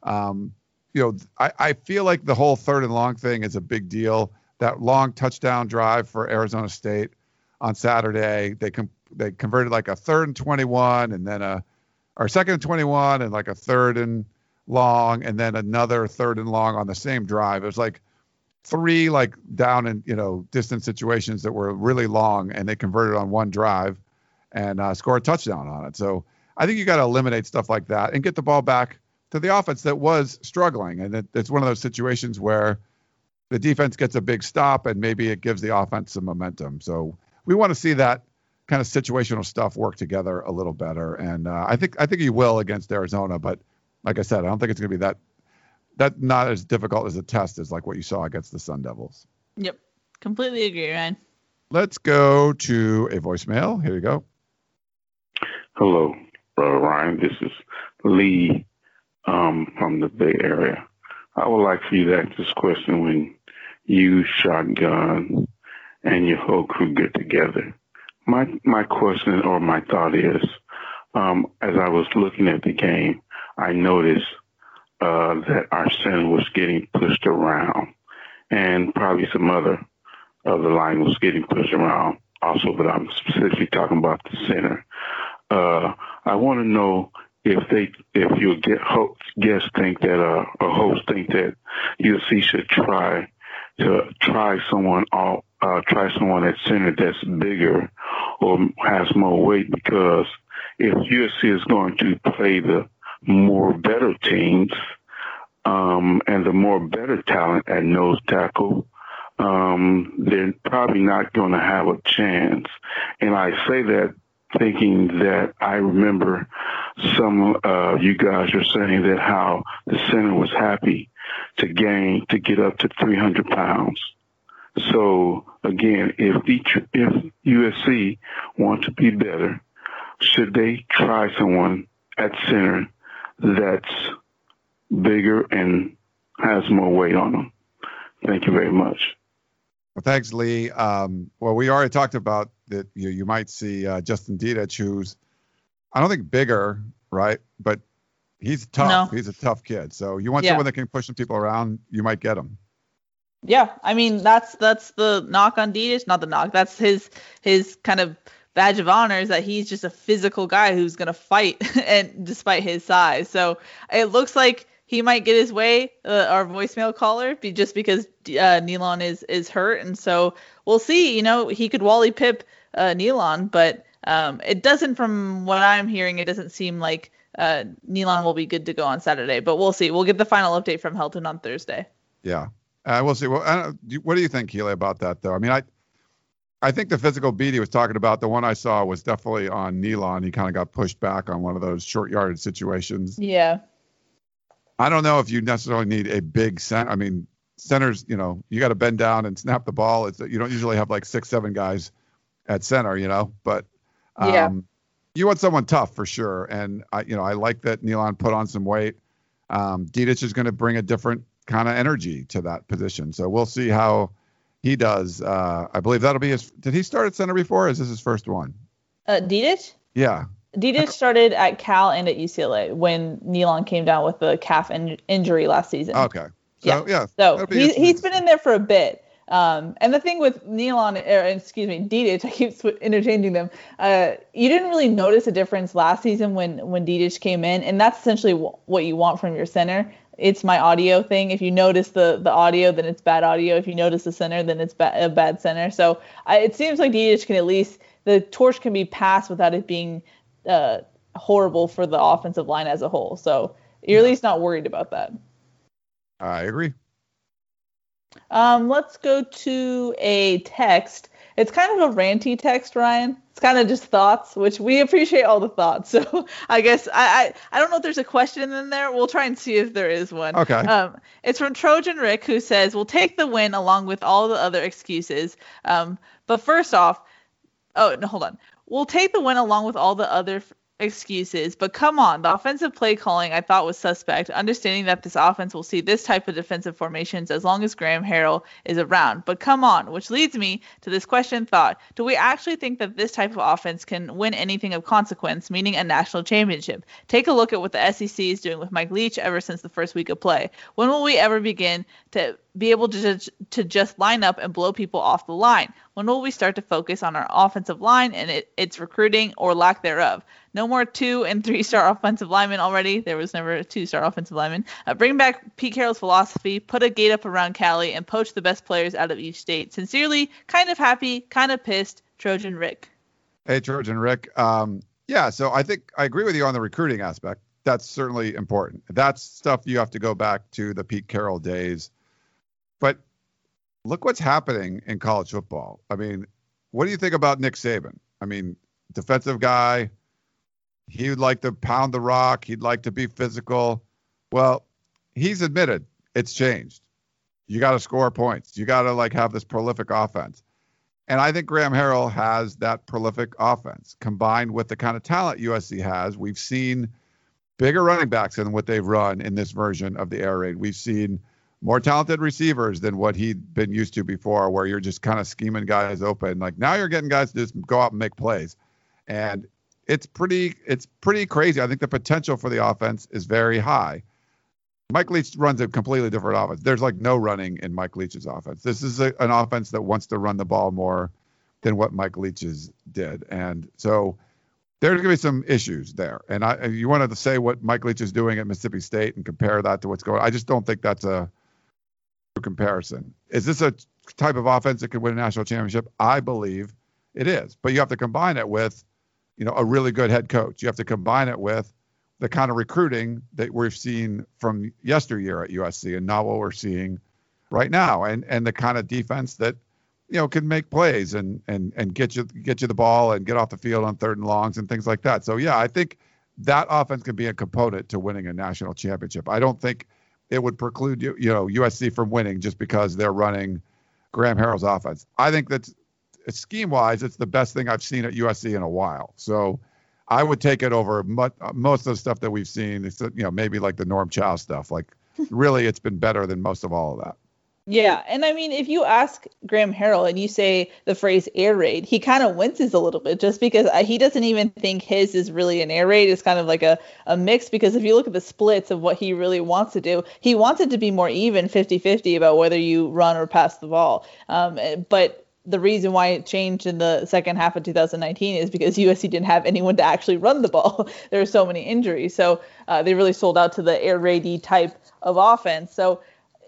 I feel like the whole third and long thing is a big deal. That long touchdown drive for Arizona State on Saturday, they converted like a 3rd and 21, and then or 2nd and 21, and like a 3rd and long, and then another 3rd and long on the same drive. It was like 3 down and distance situations that were really long, and they converted on one drive and score a touchdown on it. So I think you got to eliminate stuff like that and get the ball back to the offense that was struggling. And it's one of those situations where the defense gets a big stop and maybe it gives the offense some momentum. So we want to see that kind of situational stuff work together a little better. And I think you will against Arizona, but like I said, I don't think it's going to be that not as difficult as a test as like what you saw against the Sun Devils. Yep. Completely agree, Ryan. Let's go to a voicemail. Here you go. Hello, Brother Ryan. This is Lee from the Bay Area. I would like for you to ask this question when you, Shotgun, and your whole crew get together. My question or my thought is, as I was looking at the game, I noticed that our center was getting pushed around, and probably some other of the line was getting pushed around also, but I'm specifically talking about the center. I want to know if your guests think that or hosts think that USC should try someone at center that's bigger or has more weight, because if USC is going to play the more better teams and the more better talent at nose tackle, they're probably not going to have a chance. And I say that thinking that I remember some of you guys are saying that how the center was happy to get up to 300 pounds. So again, if USC want to be better, should they try someone at center that's bigger and has more weight on them? Thank you very much. Well, thanks, Lee. Well, we already talked about that. You might see Justin Dedich, who's, I don't think bigger, right? But he's tough. No. He's a tough kid. So you want someone that can push some people around, you might get him. Yeah, I mean that's the knock on Dedich. Not the knock. That's his kind of badge of honor, is that he's just a physical guy who's gonna fight, and despite his size. So it looks like he might get his way, our voicemail caller, just because Nealon is hurt, and so we'll see. He could Wally Pip Nealon, but it doesn't, from what I'm hearing, it doesn't seem like Nealon will be good to go on Saturday. But we'll see. We'll get the final update from Helton on Thursday. Yeah, we'll see. Well, what do you think, Keely, about that, though? I mean, I think the physical beat he was talking about, the one I saw was definitely on Nealon. He kind of got pushed back on one of those short yardage situations. Yeah. I don't know if you necessarily need a big center. I mean, centers, you got to bend down and snap the ball. You don't usually have like 6-7 guys at center, but you want someone tough for sure. And I like that Nealon put on some weight. Didic is going to bring a different kind of energy to that position. So we'll see how he does. I believe that'll be did he start at center before? Or is this his first one? Didic? Yeah. Didic started at Cal and at UCLA when Nealon came down with the calf injury last season. Okay. So, yeah. So he's been in there for a bit. And the thing with Didic, I keep interchanging them. You didn't really notice a difference last season when Didic came in, and that's essentially what you want from your center. It's my audio thing. If you notice the audio, then it's bad audio. If you notice the center, then it's a bad center. So it seems like Didic can the torch can be passed without it being horrible for the offensive line as a whole. So you're at least not worried about that. I agree. Let's go to a text. It's kind of a ranty text, Ryan. It's kind of just thoughts, which we appreciate all the thoughts. So I guess I don't know if there's a question in there. We'll try and see if there is one. Okay. It's from Trojan Rick, who says, "We'll take the win along with all the other excuses. But first off, hold on. We'll take the win along with all the other excuses, but come on, the offensive play calling I thought was suspect, understanding that this offense will see this type of defensive formations as long as Graham Harrell is around. But come on, which leads me to this question thought. Do we actually think that this type of offense can win anything of consequence, meaning a national championship? Take a look at what the SEC is doing with Mike Leach ever since the first week of play. When will we ever begin to be able to just line up and blow people off the line? When will we start to focus on our offensive line and its recruiting or lack thereof? No more 2- and 3-star offensive linemen already. There was never a 2-star offensive lineman. Bring back Pete Carroll's philosophy, put a gate up around Cali, and poach the best players out of each state. Sincerely, kind of happy, kind of pissed, Trojan Rick." Hey, Trojan Rick. So I think I agree with you on the recruiting aspect. That's certainly important. That's stuff you have to go back to the Pete Carroll days. But look what's happening in college football. I mean, what do you think about Nick Saban? I mean, defensive guy. He would like to pound the rock. He'd like to be physical. Well, he's admitted it's changed. You got to score points. You got to have this prolific offense. And I think Graham Harrell has that prolific offense combined with the kind of talent USC has. We've seen bigger running backs than what they've run in this version of the air raid. We've seen more talented receivers than what he'd been used to before, where you're just kind of scheming guys open. Now you're getting guys to just go out and make plays. And it's pretty crazy. I think the potential for the offense is very high. Mike Leach runs a completely different offense. There's no running in Mike Leach's offense. This is an offense that wants to run the ball more than what Mike Leach's did. And so there's going to be some issues there. And you wanted to say what Mike Leach is doing at Mississippi State and compare that to what's going on. I just don't think that's a comparison. Is this a type of offense that could win a national championship? I believe it is. But you have to combine it with a really good head coach. You have to combine it with the kind of recruiting that we've seen from yesteryear at USC and not what we're seeing right now. And the kind of defense that, can make plays and get you the ball and get off the field on 3rd and longs and things like that. So, yeah, I think that offense can be a component to winning a national championship. I don't think it would preclude USC from winning just because they're running Graham Harrell's offense. I think that's, scheme-wise, it's the best thing I've seen at USC in a while. So I would take it over most of the stuff that we've seen. It's, maybe like the Norm Chow stuff. Really, it's been better than most of all of that. Yeah, and I mean, if you ask Graham Harrell and you say the phrase air raid, he kind of winces a little bit just because he doesn't even think his is really an air raid. It's kind of like a mix, because if you look at the splits of what he really wants to do, he wants it to be more even 50-50 about whether you run or pass the ball. But the reason why it changed in the second half of 2019 is because USC didn't have anyone to actually run the ball. There were so many injuries. So they really sold out to the air raid type of offense. So,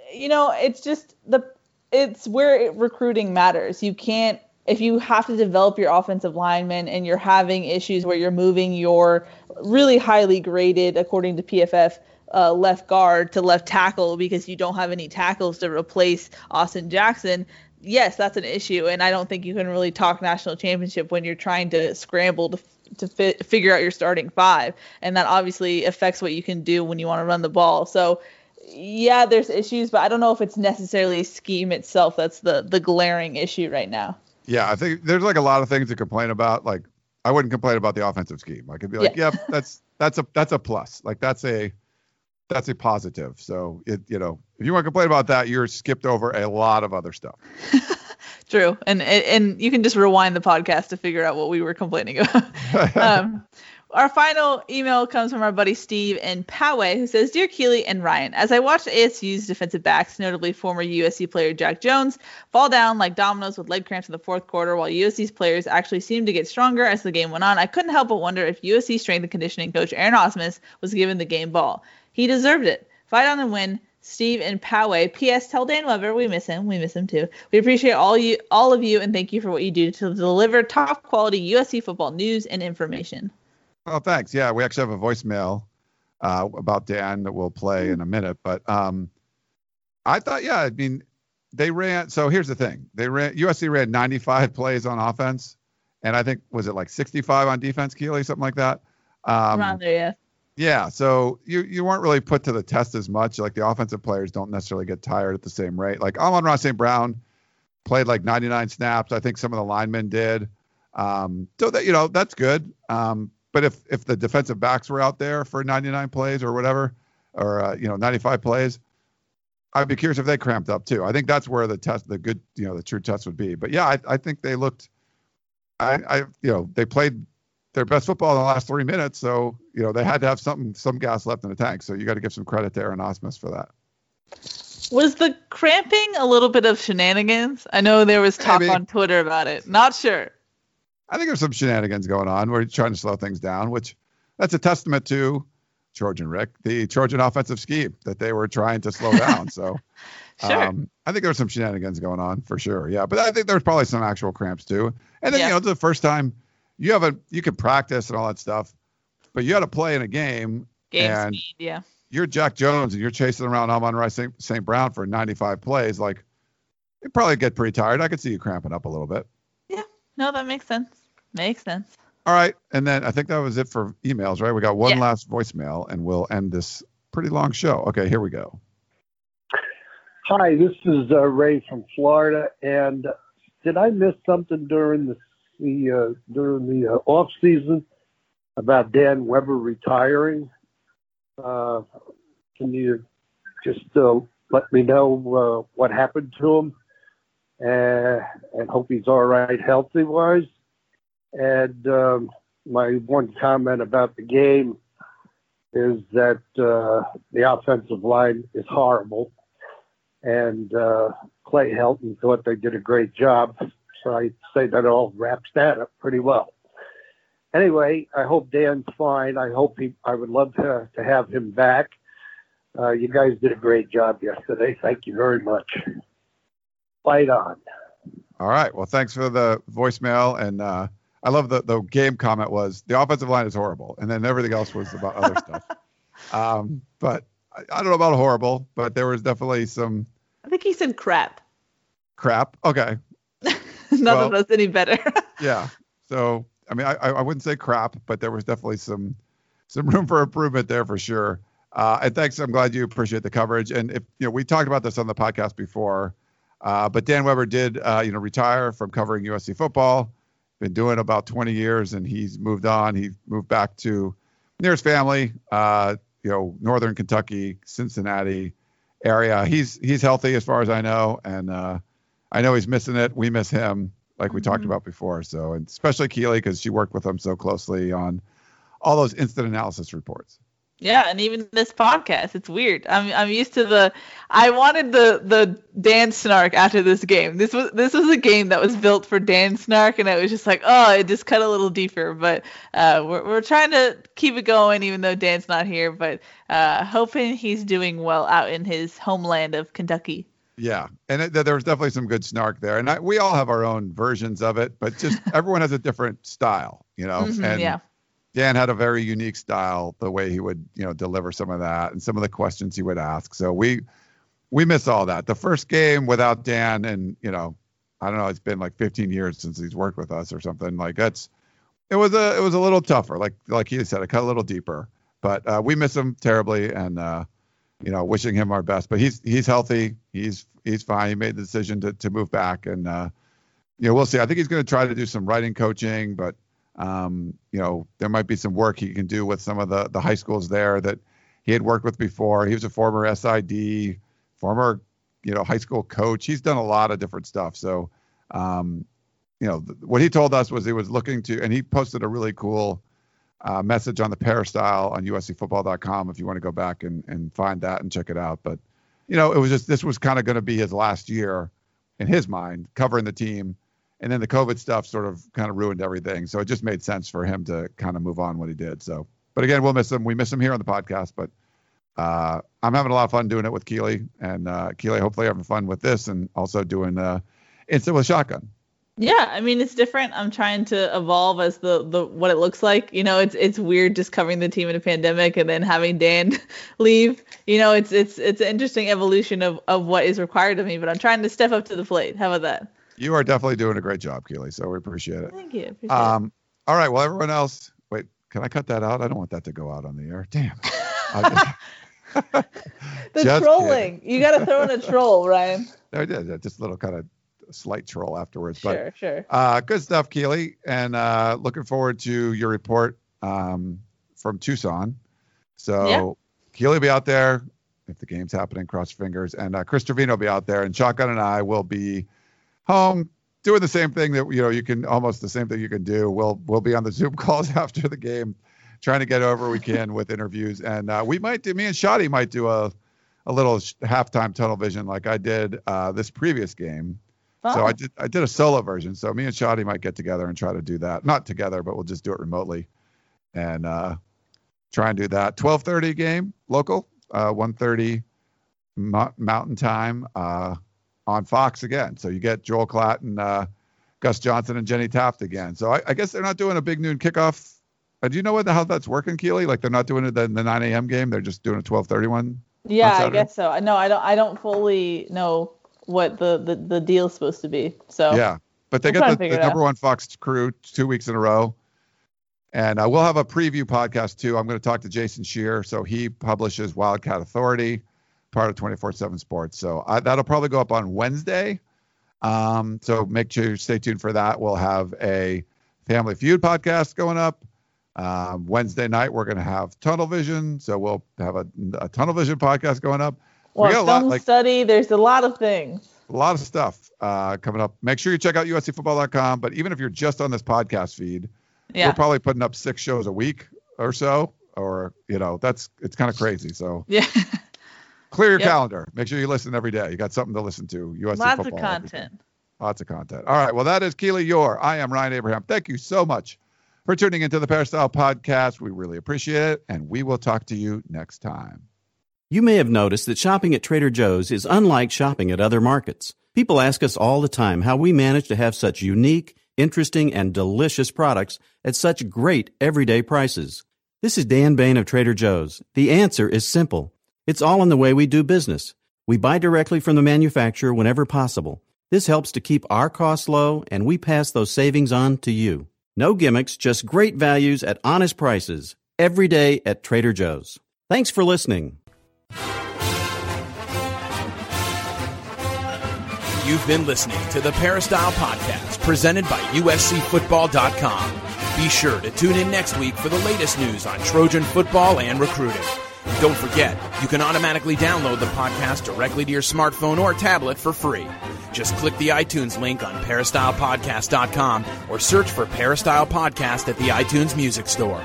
it's just it's where recruiting matters. You can't, if you have to develop your offensive linemen and you're having issues where you're moving your really highly graded, according to PFF, left guard to left tackle because you don't have any tackles to replace Austin Jackson, yes, that's an issue, and I don't think you can really talk national championship when you're trying to scramble to figure out your starting five, and that obviously affects what you can do when you want to run the ball. So, yeah, there's issues, but I don't know if it's necessarily scheme itself that's the glaring issue right now. Yeah, I think there's like a lot of things to complain about. Like, I wouldn't complain about the offensive scheme. I could be like, yeah, that's a plus. Like that's a positive. So if you want to complain about that, you're skipped over a lot of other stuff. True. And you can just rewind the podcast to figure out what we were complaining about. Our final email comes from our buddy Steve in Poway, who says, Dear Keely and Ryan, as I watched ASU's defensive backs, notably former USC player Jack Jones, fall down like dominoes with leg cramps in the fourth quarter, while USC's players actually seemed to get stronger as the game went on, I couldn't help but wonder if USC strength and conditioning coach Aaron Osmus was given the game ball. He deserved it. Fight on and win. Steve in Poway. P.S. Tell Dan Weber we miss him. We miss him too. We appreciate all of you, and thank you for what you do to deliver top quality USC football news and information. Well, thanks. Yeah, we actually have a voicemail about Dan that we'll play in a minute. But I thought, they ran. So here's the thing. USC ran 95 plays on offense. And I think, was it like 65 on defense, Keely, something like that? Around there, yeah. Yeah, so you weren't really put to the test as much. Like the offensive players don't necessarily get tired at the same rate. Like Amon-Ra St. Brown played like 99 snaps. I think some of the linemen did. So that that's good. But if the defensive backs were out there for 99 plays or whatever, or 95 plays, I'd be curious if they cramped up too. I think that's where the true test would be. But yeah, I think they looked. They played their best football in the last 3 minutes, so they had to have some gas left in the tank. So you got to give some credit to Aaron Osmus for that. Was the cramping a little bit of shenanigans? I know there was talk on Twitter about it. Not sure. I think there's some shenanigans going on where he's trying to slow things down, which that's a testament to Trojan Rick, the Trojan offensive scheme that they were trying to slow down. So sure. I think there's some shenanigans going on for sure. Yeah. But I think there's probably some actual cramps too. And then, it's the first time you can practice and all that stuff, but you had to play in a game and speed, yeah. You're Jack Jones and you're chasing around Amon-Ra St. Brown for 95 plays. Like you'd probably get pretty tired. I could see you cramping up a little bit. Yeah. No, that makes sense. All right. And then I think that was it for emails, right? We got one last voicemail and we'll end this pretty long show. Okay, here we go. Hi, this is Ray from Florida. And did I miss something during the off season about Dan Weber retiring? Can you just let me know what happened to him? And hope he's all right healthy-wise. And my one comment about the game is that the offensive line is horrible. And Clay Helton thought they did a great job. So I'd say that all wraps that up pretty well. Anyway, I hope Dan's fine. I would love to have him back. You guys did a great job yesterday. Thank you very much. Fight on. All right. Well, thanks for the voicemail. And I love the game comment was the offensive line is horrible. And then everything else was about other stuff. But I don't know about horrible, but there was definitely some. I think he said crap. Crap. Okay. None of us any better. Yeah. So, I mean, I wouldn't say crap, but there was definitely some room for improvement there for sure. And thanks. I'm glad you appreciate the coverage. And if we talked about this on the podcast before, but Dan Weber did retire from covering USC football. Been doing about 20 years, and he's moved on. He moved back to near his family, northern Kentucky, Cincinnati area. He's healthy as far as I know, and I know he's missing it. We miss him, like we talked about before. So, and especially Keely, because she worked with him so closely on all those instant analysis reports. Yeah, and even this podcast, it's weird. I'm used to I wanted the Dan snark after this game. This was a game that was built for Dan snark, and it was just like, it just cut a little deeper. But we're trying to keep it going, even though Dan's not here. But hoping he's doing well out in his homeland of Kentucky. Yeah, and there was definitely some good snark there, and we all have our own versions of it, but just everyone has a different style, and yeah. Dan had a very unique style, the way he would, deliver some of that and some of the questions he would ask. So we miss all that. The first game without Dan and, I don't know, it's been like 15 years since he's worked with us or something. Like it was a little tougher. Like he said, it cut a little deeper. But we miss him terribly, and wishing him our best. But he's healthy. He's fine. He made the decision to move back, and we'll see. I think he's going to try to do some writing coaching, but there might be some work he can do with some of the high schools there that he had worked with before. He was a former SID, former high school coach. He's done a lot of different stuff. So what he told us was he was looking to, and he posted a really cool message on the Peristyle on USCFootball.com if you want to go back and find that and check it out. But it was just, this was kind of going to be his last year in his mind covering the team. And then the COVID stuff sort of kind of ruined everything. So it just made sense for him to kind of move on what he did. So, but again, we'll miss him. We miss him here on the podcast, but I'm having a lot of fun doing it with Keely, and Keely hopefully having fun with this and also doing Instant with Shotgun. Yeah, I mean, it's different. I'm trying to evolve as the what it looks like. It's weird just covering the team in a pandemic and then having Dan leave. It's an interesting evolution of what is required of me, but I'm trying to step up to the plate. How about that? You are definitely doing a great job, Keely, so we appreciate it. Thank you. Appreciate it. All right, well, everyone else, wait, can I cut that out? I don't want that to go out on the air. Damn. The trolling. You got to throw in a troll, Ryan. I did. Just a little kind of slight troll afterwards. Sure, sure. Good stuff, Keely. And looking forward to your report from Tucson. So Keely will be out there if the game's happening, cross your fingers. And Chris Trevino will be out there. And Shotgun and I will be home doing the same thing that, you can almost the same thing you can do. We'll be on the Zoom calls after the game, trying to get over we can with interviews. And me and Shotty might do a little halftime tunnel vision like I did this previous game. Oh. So I did a solo version. So me and Shotty might get together and try to do that. Not together, but we'll just do it remotely and try and do that. 12:30 game local, 1:30 Mountain Time on Fox again. So you get Joel Klatt and Gus Johnson and Jenny Taft again. So I guess they're not doing a big noon kickoff. Do you know how that's working, Keely? Like they're not doing it in the 9 a.m. game. They're just doing a 12:30 one. Yeah, I guess so. No, I don't fully know what the deal is supposed to be. So yeah, but they got the number one Fox crew 2 weeks in a row. And we'll have a preview podcast too. I'm going to talk to Jason Shear. So he publishes Wildcat Authority, part of 24/7 Sports. So that'll probably go up on Wednesday. So make sure you stay tuned for that. We'll have a Family Feud podcast going up. Wednesday night, we're going to have Tunnel Vision. So we'll have a Tunnel Vision podcast going up. Well, film study. There's a lot of things. A lot of stuff coming up. Make sure you check out USCFootball.com. But even if you're just on this podcast feed, we're probably putting up 6 shows a week or so. Or, it's kind of crazy. So yeah. Clear your calendar. Make sure you listen every day. You got something to listen to. USC Lots football, of content. Lots of content. All right. Well, that is Keely Eure. I am Ryan Abraham. Thank you so much for tuning into the Peristyle Podcast. We really appreciate it. And we will talk to you next time. You may have noticed that shopping at Trader Joe's is unlike shopping at other markets. People ask us all the time how we manage to have such unique, interesting, and delicious products at such great everyday prices. This is Dan Bain of Trader Joe's. The answer is simple. It's all in the way we do business. We buy directly from the manufacturer whenever possible. This helps to keep our costs low, and we pass those savings on to you. No gimmicks, just great values at honest prices. Every day at Trader Joe's. Thanks for listening. You've been listening to the Peristyle Podcast, presented by USCFootball.com. Be sure to tune in next week for the latest news on Trojan football and recruiting. Don't forget, you can automatically download the podcast directly to your smartphone or tablet for free. Just click the iTunes link on PeristylePodcast.com or search for Peristyle Podcast at the iTunes Music Store.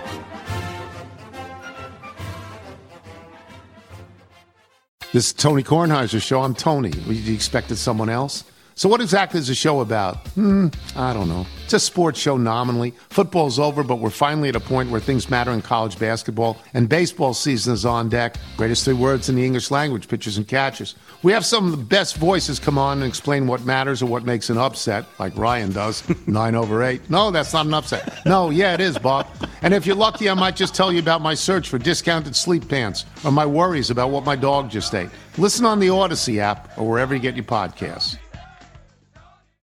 This is Tony Kornheiser's show. I'm Tony. You expected someone else? So what exactly is the show about? I don't know. It's a sports show nominally. Football's over, but we're finally at a point where things matter in college basketball, and baseball season is on deck. Greatest 3 words in the English language, pitchers and catchers. We have some of the best voices come on and explain what matters or what makes an upset, like Ryan does, 9/8. No, that's not an upset. No, yeah, it is, Bob. And if you're lucky, I might just tell you about my search for discounted sleep pants or my worries about what my dog just ate. Listen on the Odyssey app or wherever you get your podcasts.